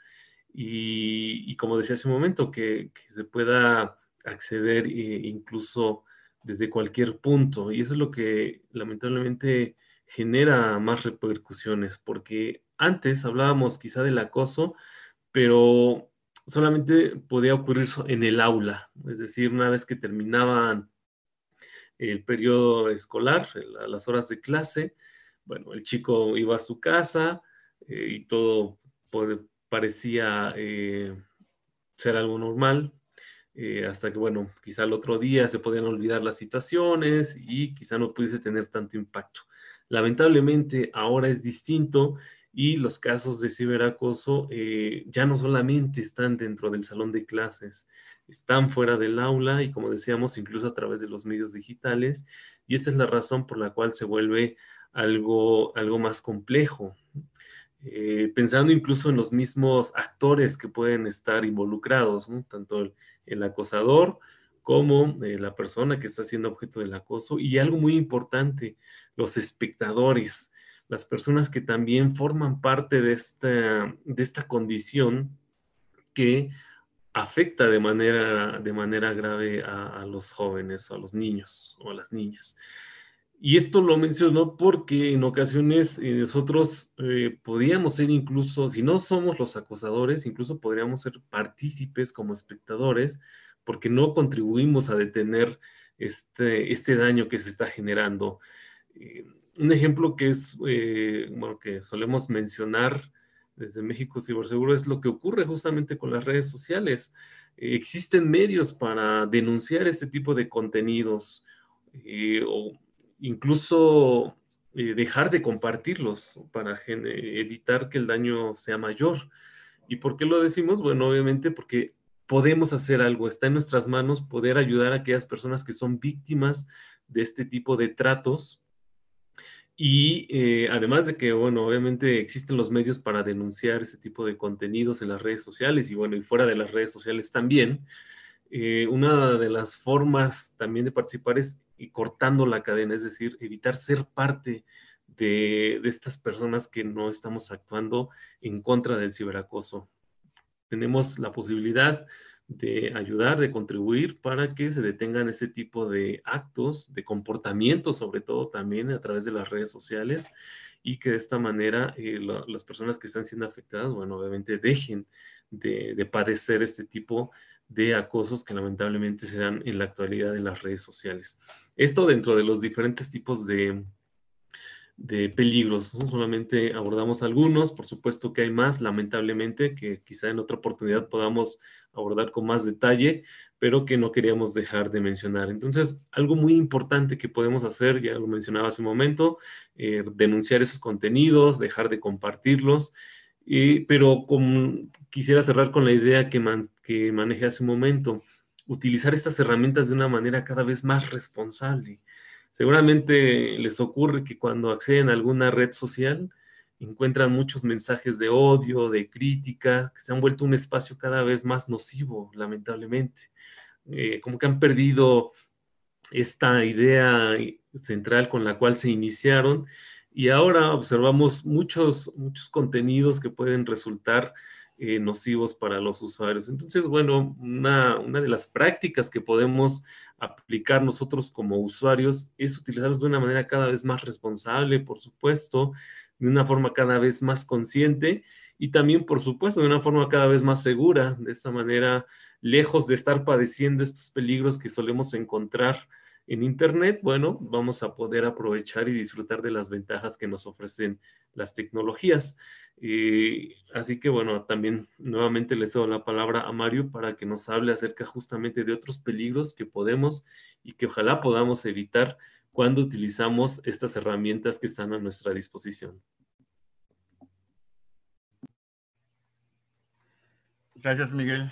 y, y como decía hace un momento, que, que se pueda acceder eh, incluso desde cualquier punto. Y eso es lo que lamentablemente genera más repercusiones, porque antes hablábamos quizá del acoso, pero solamente podía ocurrir en el aula, es decir, una vez que terminaban el periodo escolar, las horas de clase, bueno, el chico iba a su casa eh, y todo puede, parecía eh, ser algo normal, eh, hasta que, bueno, quizá el otro día se podían olvidar las situaciones y quizá no pudiese tener tanto impacto. Lamentablemente ahora es distinto y los casos de ciberacoso eh, ya no solamente están dentro del salón de clases, están fuera del aula y, como decíamos, incluso a través de los medios digitales, y esta es la razón por la cual se vuelve algo, algo más complejo. Eh, pensando incluso en los mismos actores que pueden estar involucrados, ¿no? Tanto el, el acosador como eh, la persona que está siendo objeto del acoso, y algo muy importante, los espectadores, las personas que también forman parte de esta, de esta condición que afecta de manera, de manera grave a, a los jóvenes, o a los niños o a las niñas. Y esto lo menciono porque en ocasiones eh, nosotros eh, podríamos ser incluso, si no somos los acosadores, incluso podríamos ser partícipes como espectadores, porque no contribuimos a detener este, este daño que se está generando. Eh, un ejemplo que es, eh, bueno, que solemos mencionar desde México Ciberseguro es lo que ocurre justamente con las redes sociales. Eh, existen medios para denunciar este tipo de contenidos. eh, o incluso eh, dejar de compartirlos para evitar que el daño sea mayor. ¿Y por qué lo decimos? Bueno, obviamente porque podemos hacer algo, está en nuestras manos poder ayudar a aquellas personas que son víctimas de este tipo de tratos. Y eh, además de que, bueno, obviamente existen los medios para denunciar ese tipo de contenidos en las redes sociales y, bueno, y fuera de las redes sociales también. Eh, una de las formas también de participar es cortando la cadena, es decir, evitar ser parte de, de estas personas que no estamos actuando en contra del ciberacoso. Tenemos la posibilidad de ayudar, de contribuir para que se detengan ese tipo de actos, de comportamientos, sobre todo también a través de las redes sociales, y que de esta manera eh, la, las personas que están siendo afectadas, bueno, obviamente dejen de, de padecer este tipo de acosos que lamentablemente se dan en la actualidad en las redes sociales. Esto dentro de los diferentes tipos de de peligros, ¿no? Solamente abordamos algunos, por supuesto que hay más, lamentablemente, que quizá en otra oportunidad podamos abordar con más detalle, pero que no queríamos dejar de mencionar. Entonces, algo muy importante que podemos hacer, ya lo mencionaba hace un momento, eh, denunciar esos contenidos, dejar de compartirlos, eh, pero con, quisiera cerrar con la idea que, man, que manejé hace un momento, utilizar estas herramientas de una manera cada vez más responsable. Seguramente les ocurre que cuando acceden a alguna red social encuentran muchos mensajes de odio, de crítica, que se han vuelto un espacio cada vez más nocivo, lamentablemente. Eh, como que han perdido esta idea central con la cual se iniciaron y ahora observamos muchos, muchos contenidos que pueden resultar eh, nocivos para los usuarios. Entonces, bueno, una, una de las prácticas que podemos aplicar nosotros como usuarios es utilizarlos de una manera cada vez más responsable, por supuesto, de una forma cada vez más consciente y también, por supuesto, de una forma cada vez más segura. De esta manera, lejos de estar padeciendo estos peligros que solemos encontrar en Internet, bueno, vamos a poder aprovechar y disfrutar de las ventajas que nos ofrecen las tecnologías. Eh, así que, bueno, también nuevamente le cedo la palabra a Mario para que nos hable acerca justamente de otros peligros que podemos y que ojalá podamos evitar cuando utilizamos estas herramientas que están a nuestra disposición. Gracias, Miguel.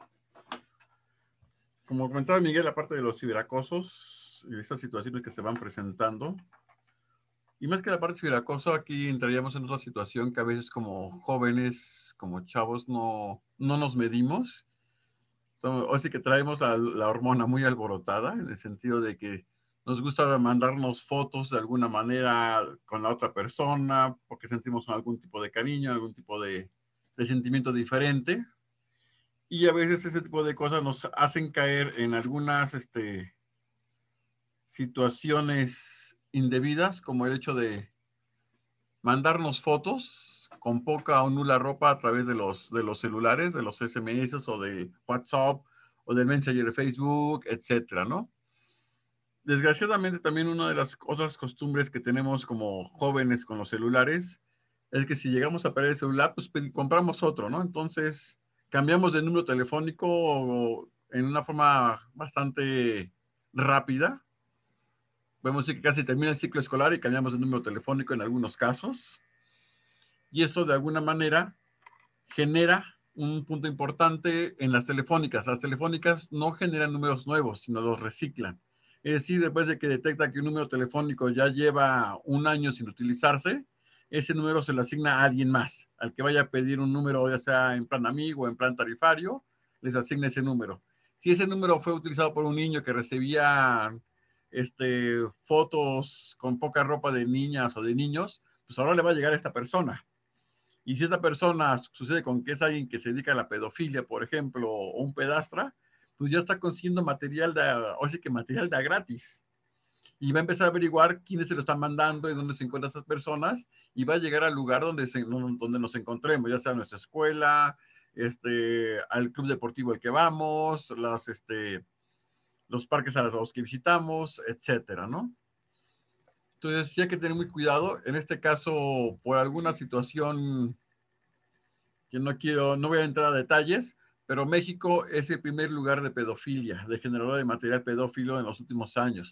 Como comentaba Miguel, aparte de los ciberacosos y esas situaciones que se van presentando, y más que la parte ciberacoso, aquí entraríamos en otra situación que a veces como jóvenes, como chavos, no, no nos medimos. O sí que traemos la, la hormona muy alborotada, en el sentido de que nos gusta mandarnos fotos de alguna manera con la otra persona, porque sentimos algún tipo de cariño, algún tipo de, de sentimiento diferente. Y a veces ese tipo de cosas nos hacen caer en algunas este, situaciones indebidas, como el hecho de mandarnos fotos con poca o nula ropa a través de los, de los celulares, de los S M S o de WhatsApp o del Messenger de Facebook, etcétera, ¿no? Desgraciadamente también una de las otras costumbres que tenemos como jóvenes con los celulares es que si llegamos a perder el celular, pues compramos otro, ¿no? Entonces cambiamos de número telefónico en una forma bastante rápida. Podemos decir que casi termina el ciclo escolar y cambiamos de número telefónico en algunos casos. Y esto de alguna manera genera un punto importante en las telefónicas. Las telefónicas no generan números nuevos, sino los reciclan. Es decir, después de que detecta que un número telefónico ya lleva un año sin utilizarse, ese número se le asigna a alguien más. Al que vaya a pedir un número, ya sea en plan amigo o en plan tarifario, les asigna ese número. Si ese número fue utilizado por un niño que recibía este, fotos con poca ropa de niñas o de niños, pues ahora le va a llegar a esta persona. Y si esta persona sucede con que es alguien que se dedica a la pedofilia, por ejemplo, o un pedastra, pues ya está consiguiendo material de, o sea que material de gratis. Y va a empezar a averiguar quiénes se lo están mandando y dónde se encuentran esas personas y va a llegar al lugar donde, se, donde nos encontremos, ya sea nuestra escuela, este, al club deportivo al que vamos, las, este, los parques a los que visitamos, etcétera, ¿no? Entonces sí hay que tener muy cuidado. En este caso, por alguna situación que no quiero, no voy a entrar a detalles, pero México es el primer lugar de pedofilia, de generador de material pedófilo en los últimos años.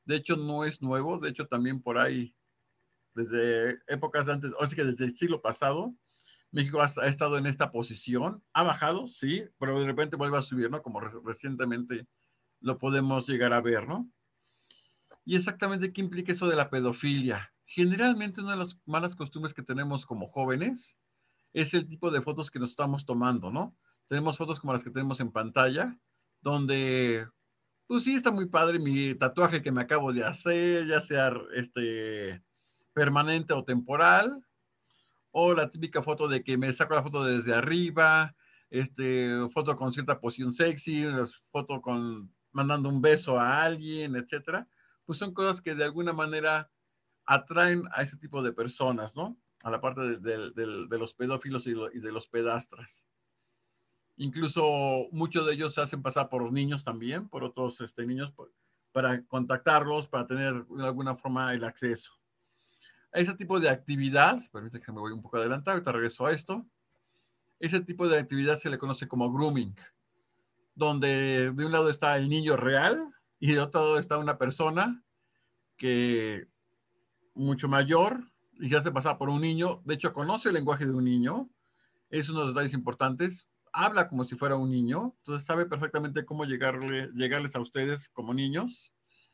De hecho, no es nuevo. De hecho, también por ahí, desde épocas antes, o sea que desde el siglo pasado, México ha, ha estado en esta posición. Ha bajado, sí, pero de repente vuelve a subir, ¿no? Como re recientemente lo podemos llegar a ver, ¿no? Y exactamente qué implica eso de la pedofilia. Generalmente una de las malas costumbres que tenemos como jóvenes es el tipo de fotos que nos estamos tomando, ¿no? Tenemos fotos como las que tenemos en pantalla, donde, pues sí, está muy padre mi tatuaje que me acabo de hacer, ya sea este, permanente o temporal, o la típica foto de que me saco la foto desde arriba, este, foto con cierta posición sexy, foto con mandando un beso a alguien, etcétera. Pues son cosas que de alguna manera atraen a ese tipo de personas, ¿no? A la parte de, de, de, de los pedófilos y, lo, y de los pedastras. Incluso muchos de ellos se hacen pasar por niños también, por otros este, niños, por, para contactarlos, para tener de alguna forma el acceso. A ese tipo de actividad, permítame que me voy un poco adelantado, ahorita regreso a esto, ese tipo de actividad se le conoce como grooming, donde de un lado está el niño real y de otro lado está una persona que mucho mayor y se hace pasar por un niño, de hecho conoce el lenguaje de un niño, es uno de los detalles importantes, habla como si fuera un niño, entonces sabe perfectamente cómo llegarle, llegarles a ustedes como niños,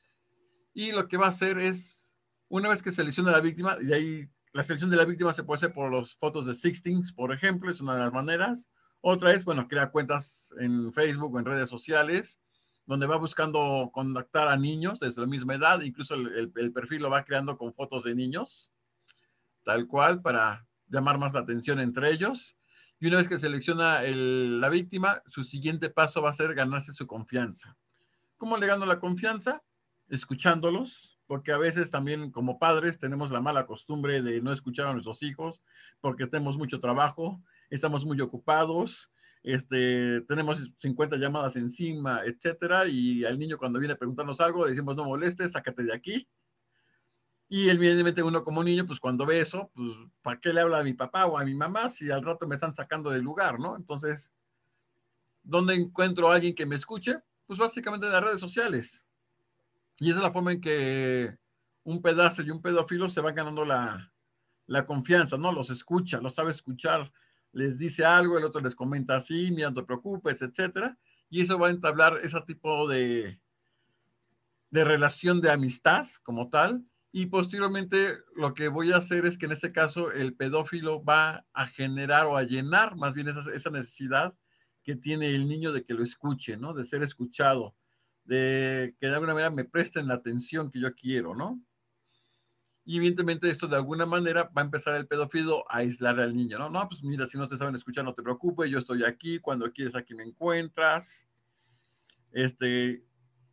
y lo que va a hacer es, una vez que selecciona a la víctima, y ahí la selección de la víctima se puede hacer por las fotos de sextings, por ejemplo, es una de las maneras. Otra es, bueno, crea cuentas en Facebook o en redes sociales, donde va buscando contactar a niños desde la misma edad, incluso el, el, el perfil lo va creando con fotos de niños, tal cual, para llamar más la atención entre ellos. Y una vez que selecciona el, la víctima, su siguiente paso va a ser ganarse su confianza. ¿Cómo le gano la confianza? Escuchándolos, porque a veces también como padres tenemos la mala costumbre de no escuchar a nuestros hijos, porque tenemos mucho trabajo, estamos muy ocupados, este, tenemos cincuenta llamadas encima, etcétera, y al niño cuando viene a preguntarnos algo, le decimos no molestes, sácate de aquí. Y evidentemente uno como niño, pues cuando ve eso, pues ¿para qué le habla a mi papá o a mi mamá si al rato me están sacando del lugar, ¿no? Entonces, ¿dónde encuentro a alguien que me escuche? Pues básicamente en las redes sociales. Y esa es la forma en que un pedastro y un pedófilo se van ganando la, la confianza, ¿no? Los escucha, los sabe escuchar, les dice algo, el otro les comenta así, mira, no te preocupes, etcétera. Y eso va a entablar ese tipo de, de relación de amistad como tal. Y posteriormente lo que voy a hacer es que en este caso el pedófilo va a generar o a llenar más bien esa, esa necesidad que tiene el niño de que lo escuche, ¿no? De ser escuchado, de que de alguna manera me presten la atención que yo quiero, ¿no? Y evidentemente esto de alguna manera va a empezar el pedófilo a aislar al niño, ¿no? No, pues mira, si no te saben escuchar, no te preocupes, yo estoy aquí, cuando quieres aquí me encuentras. Este,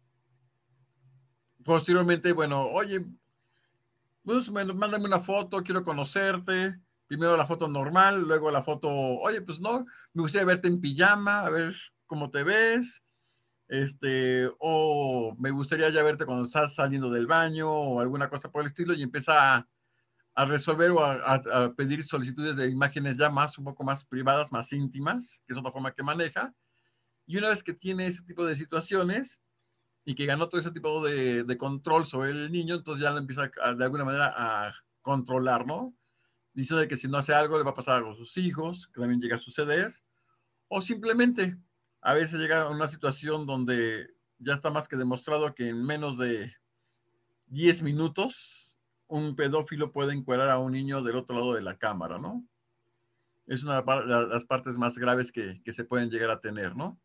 posteriormente, bueno, oye, pues mándame una foto, quiero conocerte. Primero la foto normal, luego la foto, oye, pues no, me gustaría verte en pijama, a ver cómo te ves. Este, o me gustaría ya verte cuando estás saliendo del baño o alguna cosa por el estilo y empieza a, a resolver o a, a, a pedir solicitudes de imágenes ya más, un poco más privadas, más íntimas, que es otra forma que maneja. Y una vez que tiene ese tipo de situaciones y que ganó todo ese tipo de, de control sobre el niño, entonces ya lo empieza a, de alguna manera a controlar, ¿no? Dice que si no hace algo le va a pasar algo a sus hijos, que también llega a suceder, o simplemente a veces llega a una situación donde ya está más que demostrado que en menos de diez minutos un pedófilo puede encuerar a un niño del otro lado de la cámara, ¿no? Es una de las partes más graves que, que se pueden llegar a tener, ¿no?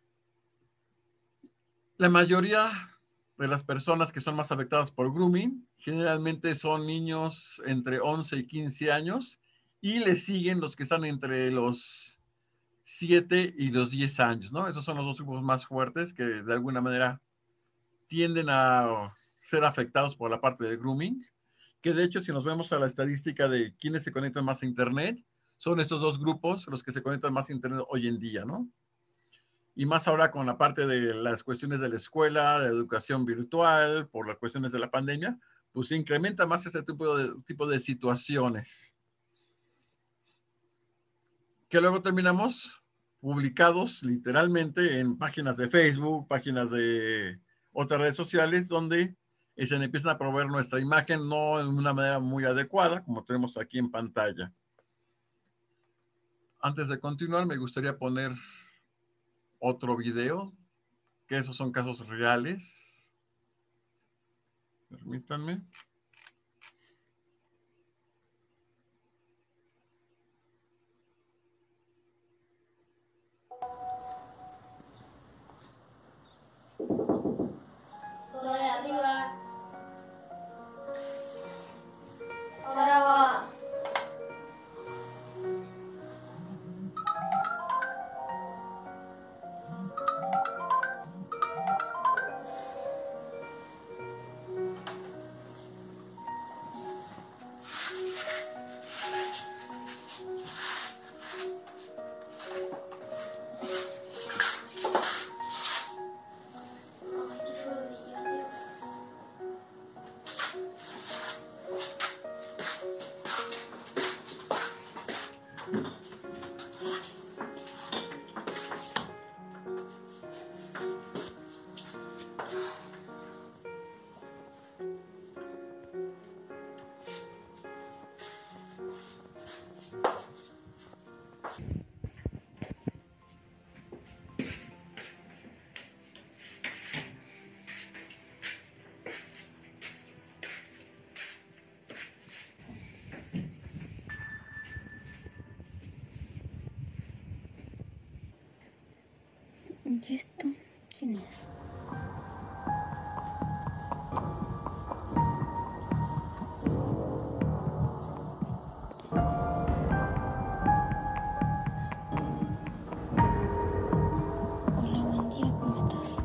La mayoría de las personas que son más afectadas por grooming generalmente son niños entre once y quince años y le siguen los que están entre los siete y los diez años, ¿no? Esos son los dos grupos más fuertes que de alguna manera tienden a ser afectados por la parte de grooming, que de hecho si nos vemos a la estadística de quiénes se conectan más a internet, son estos dos grupos los que se conectan más a internet hoy en día, ¿no? Y más ahora con la parte de las cuestiones de la escuela, de educación virtual, por las cuestiones de la pandemia, pues se incrementa más este tipo de, tipo de situaciones. Que luego terminamos publicados literalmente en páginas de Facebook, páginas de otras redes sociales, donde y se empiezan a proveer nuestra imagen no de una manera muy adecuada, como tenemos aquí en pantalla. Antes de continuar, me gustaría poner otro video, que esos son casos reales. Permítanme. Todo de arriba. Ahora va. ¿Y esto? ¿Quién es? Hola, buen día, ¿cómo estás?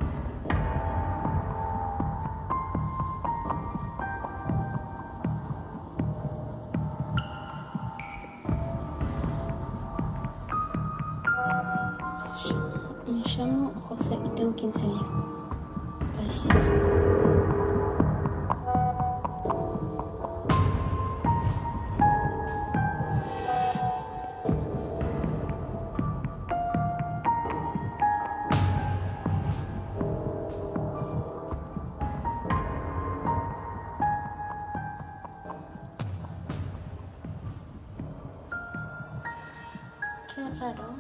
Yo me llamo José y tengo quince años. Gracias. Qué raro.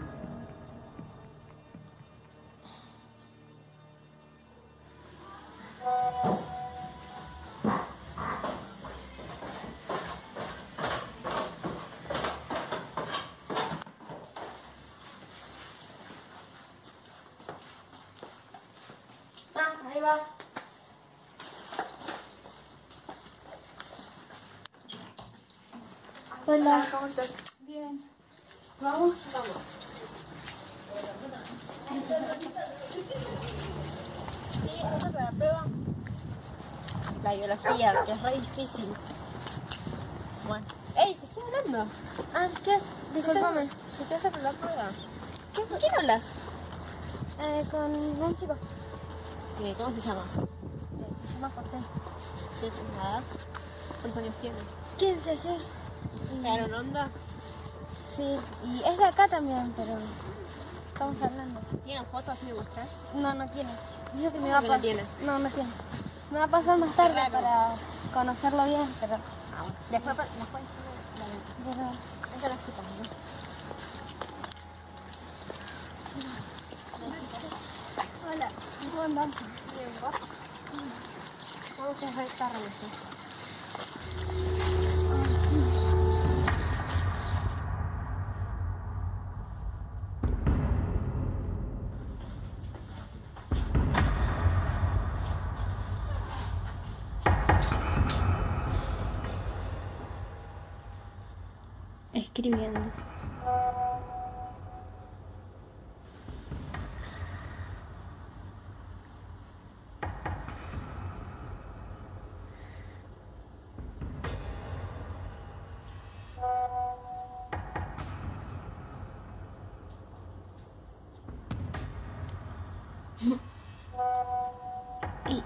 Ah, ahí va. Hola, ¿cómo estás? Bien. ¿Vamos? Vamos. Sí, ¿vamos a la prueba? La biología, que es re difícil. Bueno. ¡Ey, te estoy hablando! Ah, ¿qué? Disculpame. ¿Se te hace por la prueba? ¿Qué? ¿Por qué no hablas? Eh, con un chico. Eh, ¿Cómo se llama? Eh, se llama José. ¿Qué edad? ¿Cuántos años tiene? quince, sí. ¿Pegaron onda? Sí, y es de acá también, pero estamos hablando. ¿Tiene fotos así me mostrás? No, no tiene. Dijo que me va a pasar. No tiene? No, no tiene. Me va a pasar más tarde para conocerlo bien, pero... Ah, bueno. Después, después... Pero... Eso lo explicamos, ¿no? Hola, ¿cómo andás? Bien, ¿vos? Vamos a dejar el carro, ¿no? Escribiendo. Y...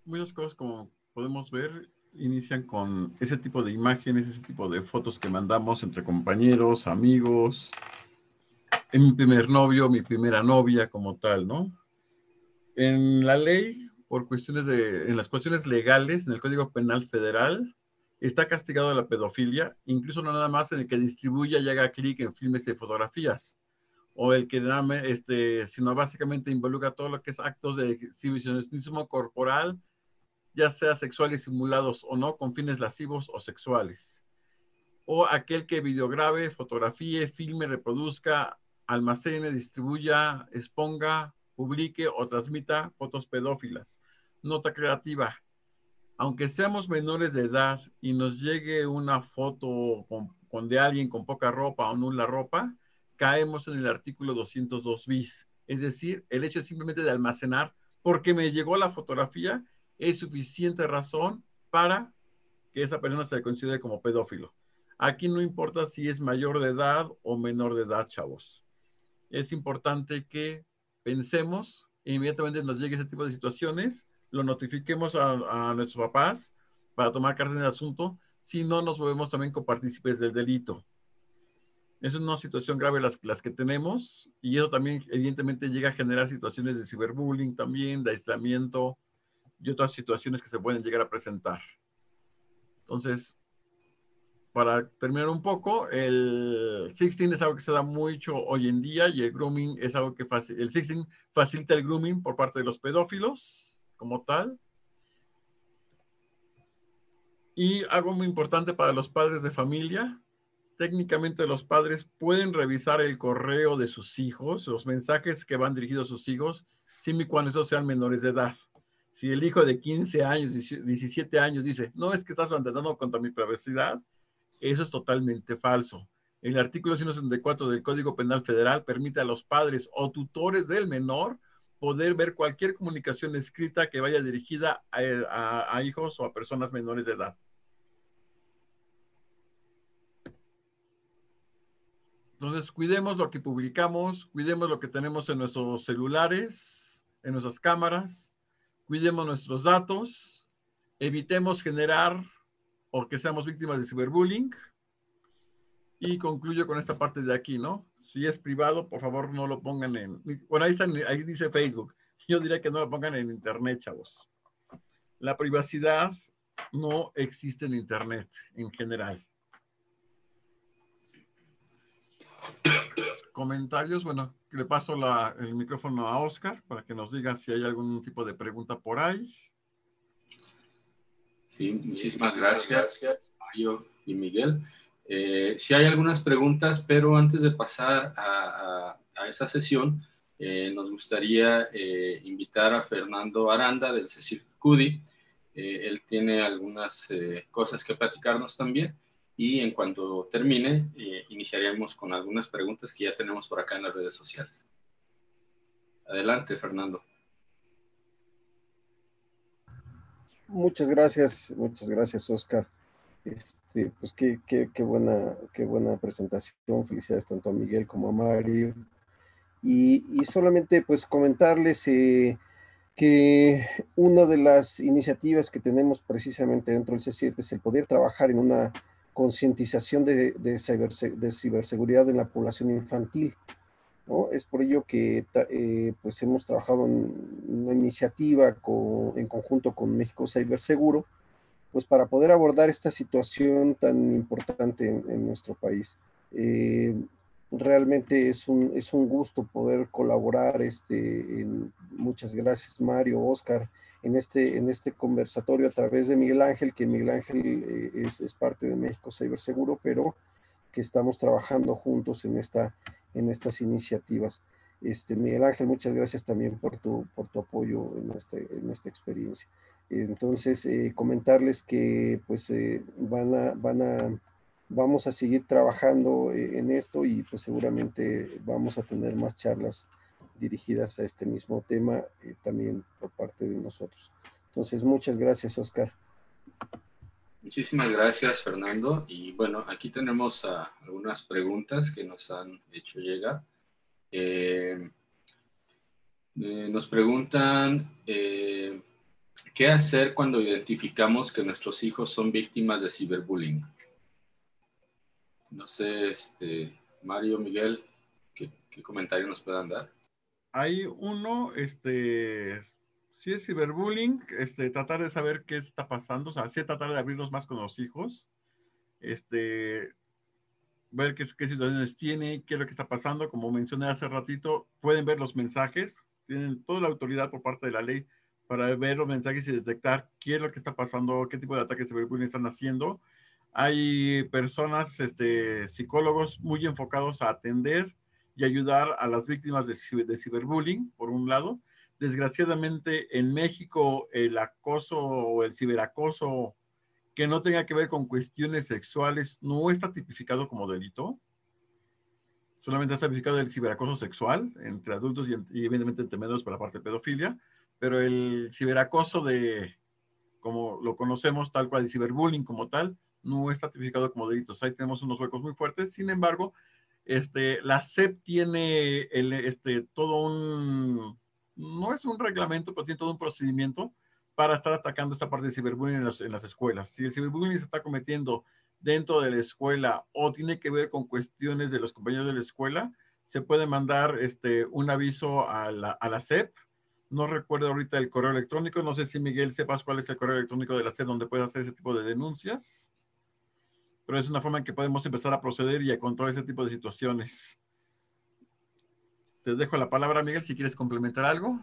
Muchas cosas, como podemos ver, inician con ese tipo de imágenes, ese tipo de fotos que mandamos entre compañeros, amigos, en mi primer novio, mi primera novia como tal, ¿no? En la ley, por cuestiones de, en las cuestiones legales, en el Código Penal Federal, está castigado la pedofilia, incluso no nada más en el que distribuya y haga clic en filmes y fotografías, o el que nada, este, sino básicamente involucra todo lo que es actos de exhibicionismo corporal, ya sea sexuales simulados o no, con fines lascivos o sexuales. O aquel que videograbe, fotografíe, filme, reproduzca, almacene, distribuya, exponga, publique o transmita fotos pedófilas. Nota creativa. Aunque seamos menores de edad y nos llegue una foto con, con de alguien con poca ropa o nula ropa, caemos en el artículo doscientos dos bis. Es decir, el hecho simplemente de almacenar, porque me llegó la fotografía, es suficiente razón para que esa persona se considere como pedófilo. Aquí no importa si es mayor de edad o menor de edad, chavos. Es importante que pensemos e inmediatamente nos llegue ese tipo de situaciones, lo notifiquemos a, a nuestros papás para tomar cartas en el asunto, si no nos volvemos también copartícipes del delito. Es una situación grave las, las que tenemos, y eso también evidentemente llega a generar situaciones de ciberbullying también, de aislamiento y otras situaciones que se pueden llegar a presentar. Entonces, para terminar un poco, el sexting es algo que se da mucho hoy en día, y el grooming es algo que facilita, el sexting facilita el grooming por parte de los pedófilos como tal. Y algo muy importante para los padres de familia: técnicamente los padres pueden revisar el correo de sus hijos, los mensajes que van dirigidos a sus hijos, siempre y cuando esos sean menores de edad. Si el hijo de quince años, diecisiete años dice, no, es que estás atentando contra mi privacidad, eso es totalmente falso. El artículo ciento setenta y cuatro del Código Penal Federal permite a los padres o tutores del menor poder ver cualquier comunicación escrita que vaya dirigida a, a, a hijos o a personas menores de edad. Entonces, cuidemos lo que publicamos, cuidemos lo que tenemos en nuestros celulares, en nuestras cámaras, cuidemos nuestros datos, evitemos generar o que seamos víctimas de ciberbullying. Y concluyo con esta parte de aquí, ¿no? Si es privado, por favor, no lo pongan en... Bueno, ahí, están, ahí dice Facebook. Yo diría que no lo pongan en Internet, chavos. La privacidad no existe en Internet en general. Comentarios, bueno, le paso la, el micrófono a Oscar para que nos diga si hay algún tipo de pregunta por ahí. Sí, muchísimas gracias, Mario y Miguel. Eh, sí hay algunas preguntas, pero antes de pasar a, a, a esa sesión, eh, nos gustaría eh, invitar a Fernando Aranda del CECIR CUDI. Eh, él tiene algunas eh, cosas que platicarnos también, y en cuanto termine, eh, iniciaremos con algunas preguntas que ya tenemos por acá en las redes sociales. Adelante, Fernando. Muchas gracias, muchas gracias, Oscar. Este, pues qué, qué, qué, buena, qué buena presentación. Felicidades tanto a Miguel como a Mario. Y, y solamente pues comentarles eh, que una de las iniciativas que tenemos precisamente dentro del CECIR es el poder trabajar en una concientización de, de, ciberse, de ciberseguridad en la población infantil, ¿no? Es por ello que eh, pues hemos trabajado en una iniciativa con, en conjunto con México Cyberseguro, pues para poder abordar esta situación tan importante en, en nuestro país. Eh, realmente es un, es un gusto poder colaborar. Este, en, muchas gracias, Mario, Oscar, en este, en este conversatorio a través de Miguel Ángel, que Miguel Ángel eh, es, es parte de México Cyberseguro, pero que estamos trabajando juntos en, esta, en estas iniciativas. Este, Miguel Ángel, muchas gracias también por tu, por tu apoyo en, este, en esta experiencia. Entonces, eh, comentarles que pues eh, van a, van a, vamos a seguir trabajando eh, en esto, y pues seguramente vamos a tener más charlas dirigidas a este mismo tema eh, también por parte de nosotros. Entonces, muchas gracias, Oscar. Muchísimas gracias, Fernando. Y bueno, aquí tenemos uh, algunas preguntas que nos han hecho llegar. Eh, eh, nos preguntan... Eh, ¿qué hacer cuando identificamos que nuestros hijos son víctimas de ciberbullying? No sé, este, Mario, Miguel, ¿qué, qué comentario nos puedan dar? Hay uno, este, si es ciberbullying, este, tratar de saber qué está pasando, o sea, sí tratar de abrirnos más con los hijos, este, ver qué, qué situaciones tiene, qué es lo que está pasando, como mencioné hace ratito, pueden ver los mensajes, tienen toda la autoridad por parte de la ley para ver los mensajes y detectar qué es lo que está pasando, qué tipo de ataques ciberbullying están haciendo. Hay personas, este, psicólogos muy enfocados a atender y ayudar a las víctimas de, de ciberbullying, por un lado. Desgraciadamente, en México, el acoso o el ciberacoso que no tenga que ver con cuestiones sexuales no está tipificado como delito. Solamente está tipificado el ciberacoso sexual entre adultos y, y evidentemente entre menores para la parte de pedofilia, pero el ciberacoso de, como lo conocemos tal cual, el ciberbullying como tal, no está tipificado como delitos. Ahí tenemos unos huecos muy fuertes. Sin embargo, este, la S E P tiene el, este, todo un, no es un reglamento, pero tiene todo un procedimiento para estar atacando esta parte de ciberbullying en las, en las escuelas. Si el ciberbullying se está cometiendo dentro de la escuela o tiene que ver con cuestiones de los compañeros de la escuela, se puede mandar este, un aviso a la, a la S E P. No recuerdo ahorita el correo electrónico. No sé si Miguel sepas cuál es el correo electrónico de la S E P donde puede hacer ese tipo de denuncias. Pero es una forma en que podemos empezar a proceder y a controlar ese tipo de situaciones. Te dejo la palabra, Miguel, si quieres complementar algo.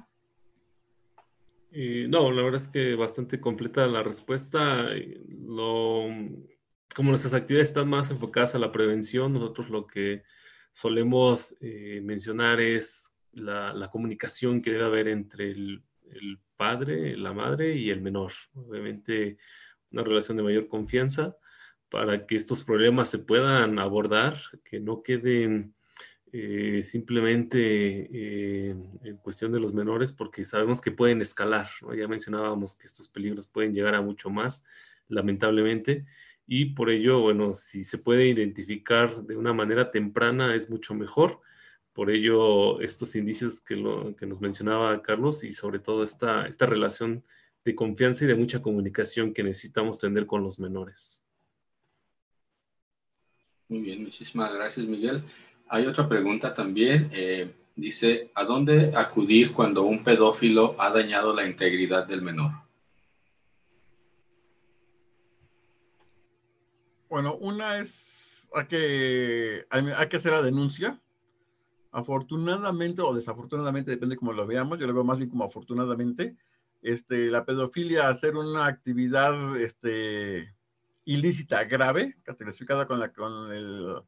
Eh, no, la verdad es que bastante completa la respuesta. Lo, como nuestras actividades están más enfocadas a la prevención, nosotros lo que solemos eh, mencionar es la, la comunicación que debe haber entre el, el padre, la madre y el menor. Obviamente una relación de mayor confianza para que estos problemas se puedan abordar, que no queden eh, simplemente eh, en cuestión de los menores, porque sabemos que pueden escalar, ¿no? Ya mencionábamos que estos peligros pueden llegar a mucho más, lamentablemente, y por ello, bueno, si se puede identificar de una manera temprana es mucho mejor. Por ello, estos indicios que, lo, que nos mencionaba Carlos y sobre todo esta, esta relación de confianza y de mucha comunicación que necesitamos tener con los menores. Muy bien, muchísimas gracias, Miguel. Hay otra pregunta también. Eh, dice, ¿a dónde acudir cuando un pedófilo ha dañado la integridad del menor? Bueno, una es, hay que, hay, hay que hacer la denuncia. Afortunadamente o desafortunadamente, depende cómo lo veamos, yo lo veo más bien como afortunadamente, este, la pedofilia, hacer una actividad este, ilícita grave, clasificada con, la, con el,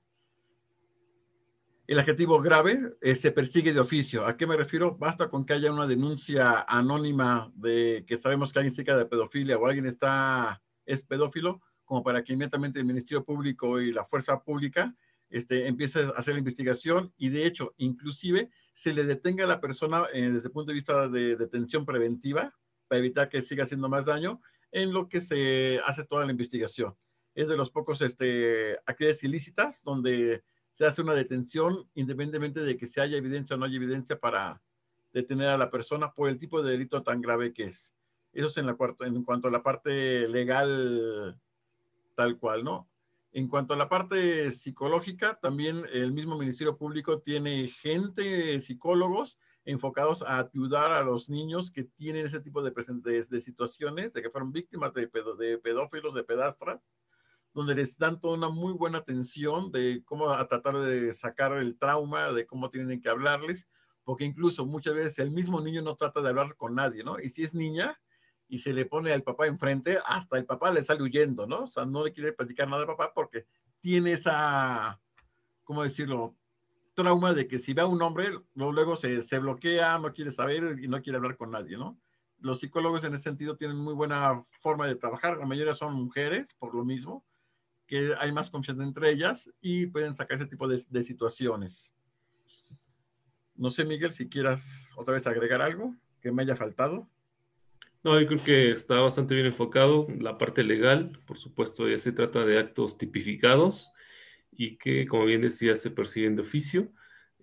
el adjetivo grave, eh, se persigue de oficio. ¿A qué me refiero? Basta con que haya una denuncia anónima de que sabemos que alguien se de pedofilia o alguien está, es pedófilo, como para que inmediatamente el Ministerio Público y la Fuerza Pública este, empiece a hacer la investigación y de hecho, inclusive, se le detenga a la persona eh, desde el punto de vista de detención preventiva para evitar que siga haciendo más daño en lo que se hace toda la investigación. Es de los pocos este, actividades ilícitas donde se hace una detención independientemente de que se haya evidencia o no haya evidencia para detener a la persona por el tipo de delito tan grave que es. Eso es en, la cuarta, en cuanto a la parte legal tal cual, ¿no? En cuanto a la parte psicológica, también el mismo Ministerio Público tiene gente, psicólogos, enfocados a ayudar a los niños que tienen ese tipo de, de, de situaciones, de que fueron víctimas de, pedo, de pedófilos, de pedastras, donde les dan toda una muy buena atención de cómo a tratar de sacar el trauma, de cómo tienen que hablarles, porque incluso muchas veces el mismo niño no trata de hablar con nadie, ¿no? Y si es niña y se le pone al papá enfrente, hasta el papá le sale huyendo, ¿no? O sea, no le quiere platicar nada al papá porque tiene esa, ¿cómo decirlo? Trauma de que si ve a un hombre, luego, luego se, se bloquea, no quiere saber y no quiere hablar con nadie, ¿no? Los psicólogos en ese sentido tienen muy buena forma de trabajar, la mayoría son mujeres, por lo mismo, que hay más confianza entre ellas y pueden sacar ese tipo de, de situaciones. No sé, Miguel, si quieras otra vez agregar algo que me haya faltado. No, yo creo que está bastante bien enfocado. La parte legal, por supuesto, ya se trata de actos tipificados y que, como bien decía, se persiguen de oficio.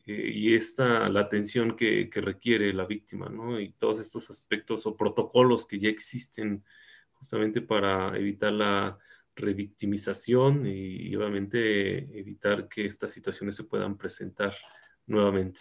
eh, y esta, la atención que, que requiere la víctima, ¿no? Y todos estos aspectos o protocolos que ya existen justamente para evitar la revictimización y, y obviamente evitar que estas situaciones se puedan presentar nuevamente.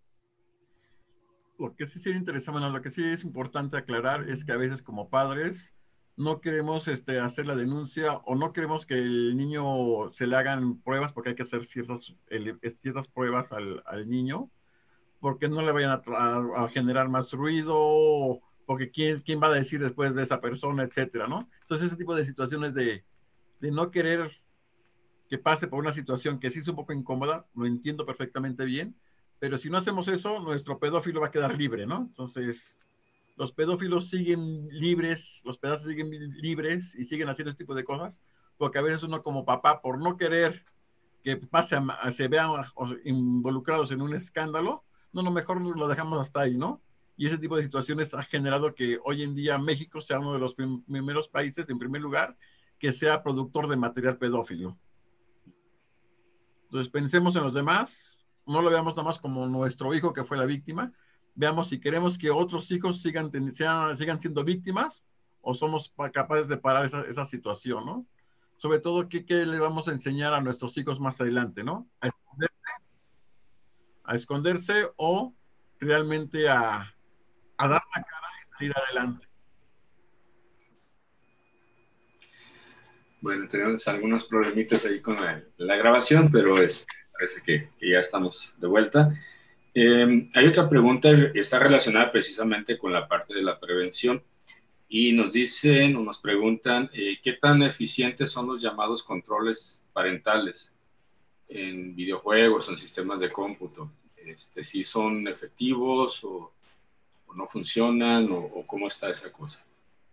Lo que sí sería interesante, bueno, lo que sí es importante aclarar es que a veces como padres no queremos este, hacer la denuncia o no queremos que el niño se le hagan pruebas porque hay que hacer ciertas, el, ciertas pruebas al, al niño porque no le vayan a, a, a generar más ruido, porque quién, quién va a decir después de esa persona, etcétera, ¿no? Entonces ese tipo de situaciones de, de no querer que pase por una situación que sí es un poco incómoda, lo entiendo perfectamente bien, pero si no hacemos eso, nuestro pedófilo va a quedar libre, ¿no? Entonces, los pedófilos siguen libres, los pedazos siguen libres y siguen haciendo este tipo de cosas, porque a veces uno como papá, por no querer que pase a, a, se vean involucrados en un escándalo, no, no, mejor lo dejamos hasta ahí, ¿no? Y ese tipo de situaciones ha generado que hoy en día México sea uno de los prim primeros países, en primer lugar, que sea productor de material pedófilo. Entonces pensemos en los demás, no lo veamos nada más como nuestro hijo que fue la víctima, veamos si queremos que otros hijos sigan, sean, sigan siendo víctimas o somos capaces de parar esa, esa situación, ¿no? Sobre todo, ¿qué, ¿qué le vamos a enseñar a nuestros hijos más adelante, ¿no? A esconderse, a esconderse o realmente a, a dar la cara y salir adelante. Bueno, tenemos algunos problemitas ahí con la, la grabación, pero es, parece que, que ya estamos de vuelta. Eh, hay otra pregunta, está relacionada precisamente con la parte de la prevención y nos dicen o nos preguntan eh, qué tan eficientes son los llamados controles parentales en videojuegos o en sistemas de cómputo. Este, si son efectivos o, o no funcionan o, o cómo está esa cosa.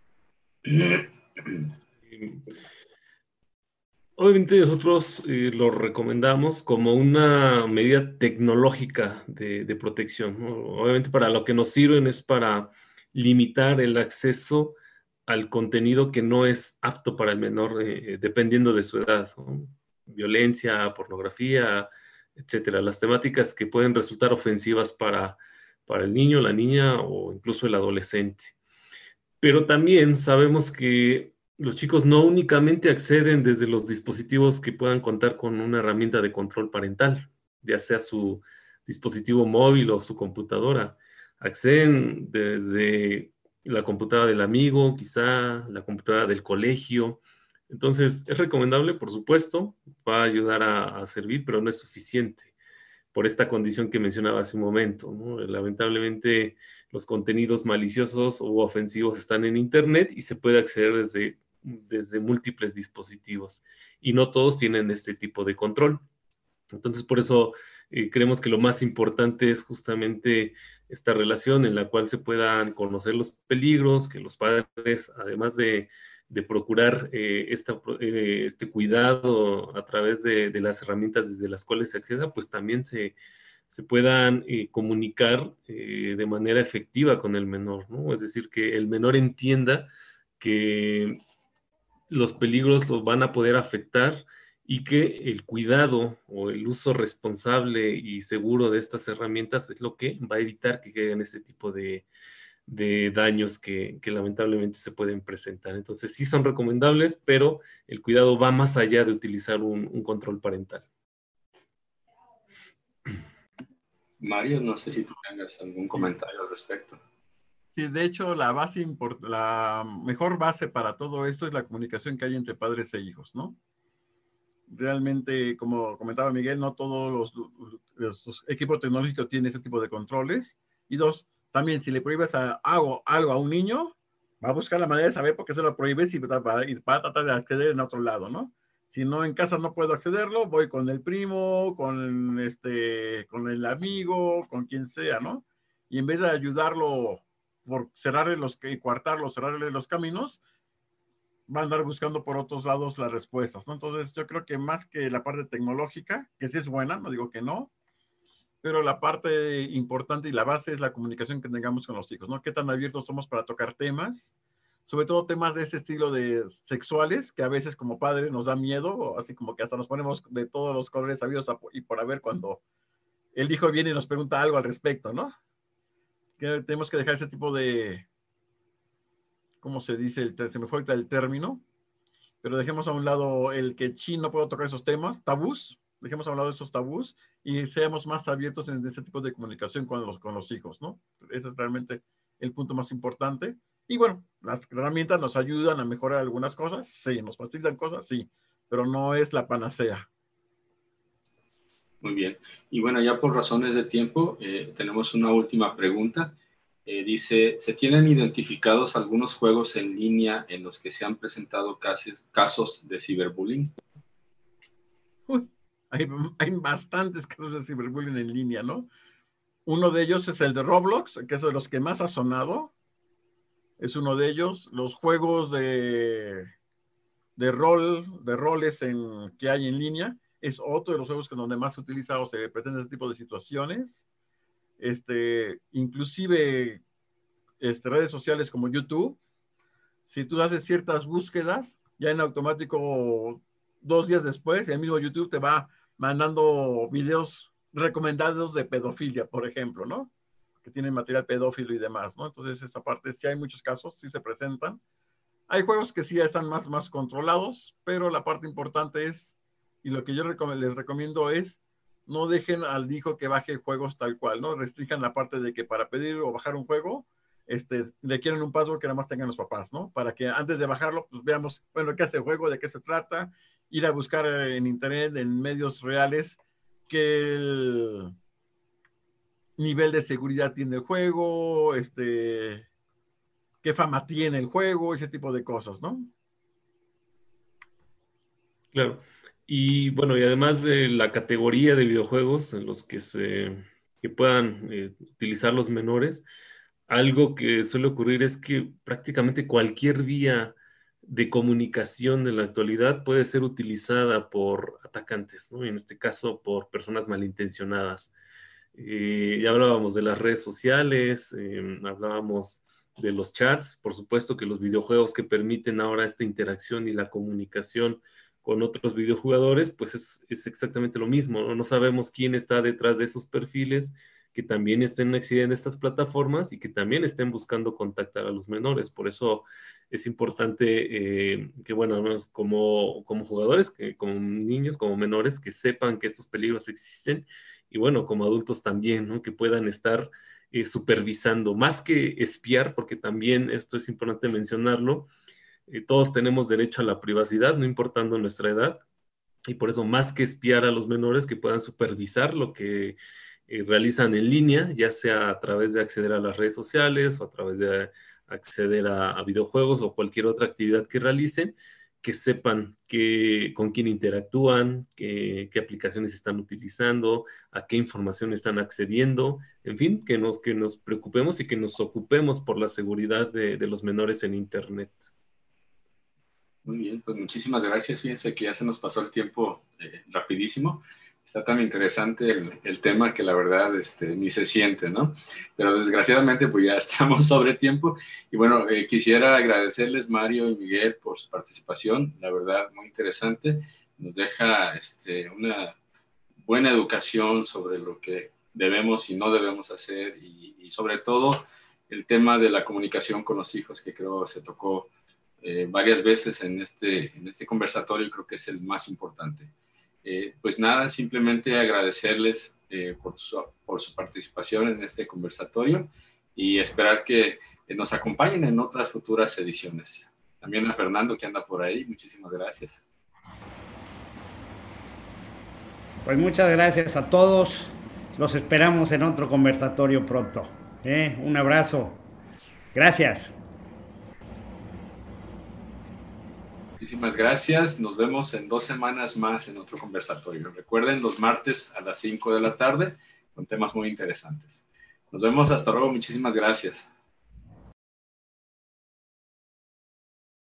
Obviamente nosotros eh, lo recomendamos como una medida tecnológica de, de protección, ¿no? Obviamente para lo que nos sirven es para limitar el acceso al contenido que no es apto para el menor, eh, dependiendo de su edad, ¿no? Violencia, pornografía, etcétera. Las temáticas que pueden resultar ofensivas para, para el niño, la niña o incluso el adolescente. Pero también sabemos que los chicos no únicamente acceden desde los dispositivos que puedan contar con una herramienta de control parental, ya sea su dispositivo móvil o su computadora. Acceden desde la computadora del amigo, quizá la computadora del colegio. Entonces, es recomendable, por supuesto, va a ayudar a, a servir, pero no es suficiente por esta condición que mencionaba hace un momento, ¿no? Lamentablemente, los contenidos maliciosos o ofensivos están en Internet y se puede acceder desde, desde múltiples dispositivos y no todos tienen este tipo de control. Entonces, por eso eh, creemos que lo más importante es justamente esta relación en la cual se puedan conocer los peligros, que los padres, además de, de procurar eh, esta, eh, este cuidado a través de, de las herramientas desde las cuales se acceda, pues también se, se puedan eh, comunicar eh, de manera efectiva con el menor, ¿no? Es decir, que el menor entienda que los peligros los van a poder afectar y que el cuidado o el uso responsable y seguro de estas herramientas es lo que va a evitar que queden este tipo de, de daños que, que lamentablemente se pueden presentar. Entonces sí son recomendables, pero el cuidado va más allá de utilizar un, un control parental. Mario, no sé si tú tengas algún comentario al respecto. Sí, de hecho, la base, la mejor base para todo esto es la comunicación que hay entre padres e hijos, ¿no? Realmente, como comentaba Miguel, no todos los, los, los equipos tecnológicos tienen ese tipo de controles. Y dos, también si le prohíbes a, algo, algo a un niño, va a buscar la manera de saber por qué se lo prohíbes y para, y para tratar de acceder en otro lado, ¿no? Si no, en casa no puedo accederlo, voy con el primo, con, este, con el amigo, con quien sea, ¿no? Y en vez de ayudarlo por cerrarle los, y coartarlo, cerrarle los caminos, va a andar buscando por otros lados las respuestas, ¿no? Entonces yo creo que más que la parte tecnológica, que sí es buena, no digo que no, pero la parte importante y la base es la comunicación que tengamos con los hijos, ¿no? Qué tan abiertos somos para tocar temas, sobre todo temas de ese estilo de sexuales, que a veces como padres nos da miedo, así como que hasta nos ponemos de todos los colores sabidos y por haber cuando el hijo viene y nos pregunta algo al respecto, ¿no? Que tenemos que dejar ese tipo de, ¿cómo se dice? El, se me fue ahorita el término, pero dejemos a un lado el que Chin no pueda tocar esos temas, tabús, dejemos a un lado esos tabús y seamos más abiertos en ese tipo de comunicación con los, con los hijos, ¿no? Ese es realmente el punto más importante. Y bueno, las herramientas nos ayudan a mejorar algunas cosas, sí, nos facilitan cosas, sí, pero no es la panacea. Muy bien. Y bueno, ya por razones de tiempo, eh, tenemos una última pregunta. Eh, dice, ¿se tienen identificados algunos juegos en línea en los que se han presentado casos, casos de ciberbullying? Uy, hay, hay bastantes casos de ciberbullying en línea, ¿no? Uno de ellos es el de Roblox, que es de los que más ha sonado. Es uno de ellos. Los juegos de, de rol, de roles en, que hay en línea, es otro de los juegos que donde más se utiliza o se presenta este tipo de situaciones. Este, inclusive este, redes sociales como YouTube, si tú haces ciertas búsquedas, ya en automático, dos días después, el mismo YouTube te va mandando videos recomendados de pedofilia, por ejemplo, ¿no? Que tienen material pedófilo y demás, ¿no? Entonces, esa parte, sí hay muchos casos, sí se presentan. Hay juegos que sí están más, más controlados, pero la parte importante es, y lo que yo recom- les recomiendo es, no dejen al hijo que baje juegos tal cual, ¿no? Restrinjan la parte de que para pedir o bajar un juego, este, requieren un password que nada más tengan los papás, ¿no? Para que antes de bajarlo, pues veamos, bueno, qué hace el juego, de qué se trata, ir a buscar en internet, en medios reales, qué el nivel de seguridad tiene el juego, este, qué fama tiene el juego, ese tipo de cosas, ¿no? Claro. Y bueno, y además de la categoría de videojuegos en los que se que puedan eh, utilizar los menores, algo que suele ocurrir es que prácticamente cualquier vía de comunicación de la actualidad puede ser utilizada por atacantes, ¿no? En este caso, por personas malintencionadas. Eh, ya hablábamos de las redes sociales, eh, hablábamos de los chats, por supuesto que los videojuegos que permiten ahora esta interacción y la comunicación con otros videojugadores, pues es, es exactamente lo mismo, ¿no? No sabemos quién está detrás de esos perfiles, que también estén accediendo a estas plataformas y que también estén buscando contactar a los menores. Por eso es importante eh, que, bueno, ¿no? como, como jugadores, que, como niños, como menores, que sepan que estos peligros existen y, bueno, como adultos también, ¿no? Que puedan estar eh, supervisando, más que espiar, porque también esto es importante mencionarlo, eh, todos tenemos derecho a la privacidad, no importando nuestra edad, y por eso más que espiar a los menores, que puedan supervisar lo que eh, realizan en línea, ya sea a través de acceder a las redes sociales o a través de acceder a, a videojuegos o cualquier otra actividad que realicen, que sepan que, con quién interactúan, qué, qué aplicaciones están utilizando, a qué información están accediendo, en fin, que nos, que nos preocupemos y que nos ocupemos por la seguridad de, de los menores en Internet. Muy bien, pues muchísimas gracias. Fíjense que ya se nos pasó el tiempo eh, rapidísimo. Está tan interesante el, el tema que la verdad este, ni se siente, ¿no? Pero desgraciadamente pues ya estamos sobre tiempo. Y bueno, eh, quisiera agradecerles, Mario y Miguel, por su participación. La verdad, muy interesante. Nos deja este, una buena educación sobre lo que debemos y no debemos hacer. Y, y sobre todo el tema de la comunicación con los hijos, que creo se tocó eh, varias veces en este, en este conversatorio, y creo que es el más importante. Eh, pues nada, simplemente agradecerles eh, por, su, por su participación en este conversatorio y esperar que eh, nos acompañen en otras futuras ediciones. También a Fernando, que anda por ahí, muchísimas gracias. Pues muchas gracias a todos. Los esperamos en otro conversatorio pronto. ¿eh? Un abrazo. Gracias. Muchísimas gracias. Nos vemos en dos semanas más en otro conversatorio. Recuerden, los martes a las cinco de la tarde con temas muy interesantes. Nos vemos hasta luego. Muchísimas gracias.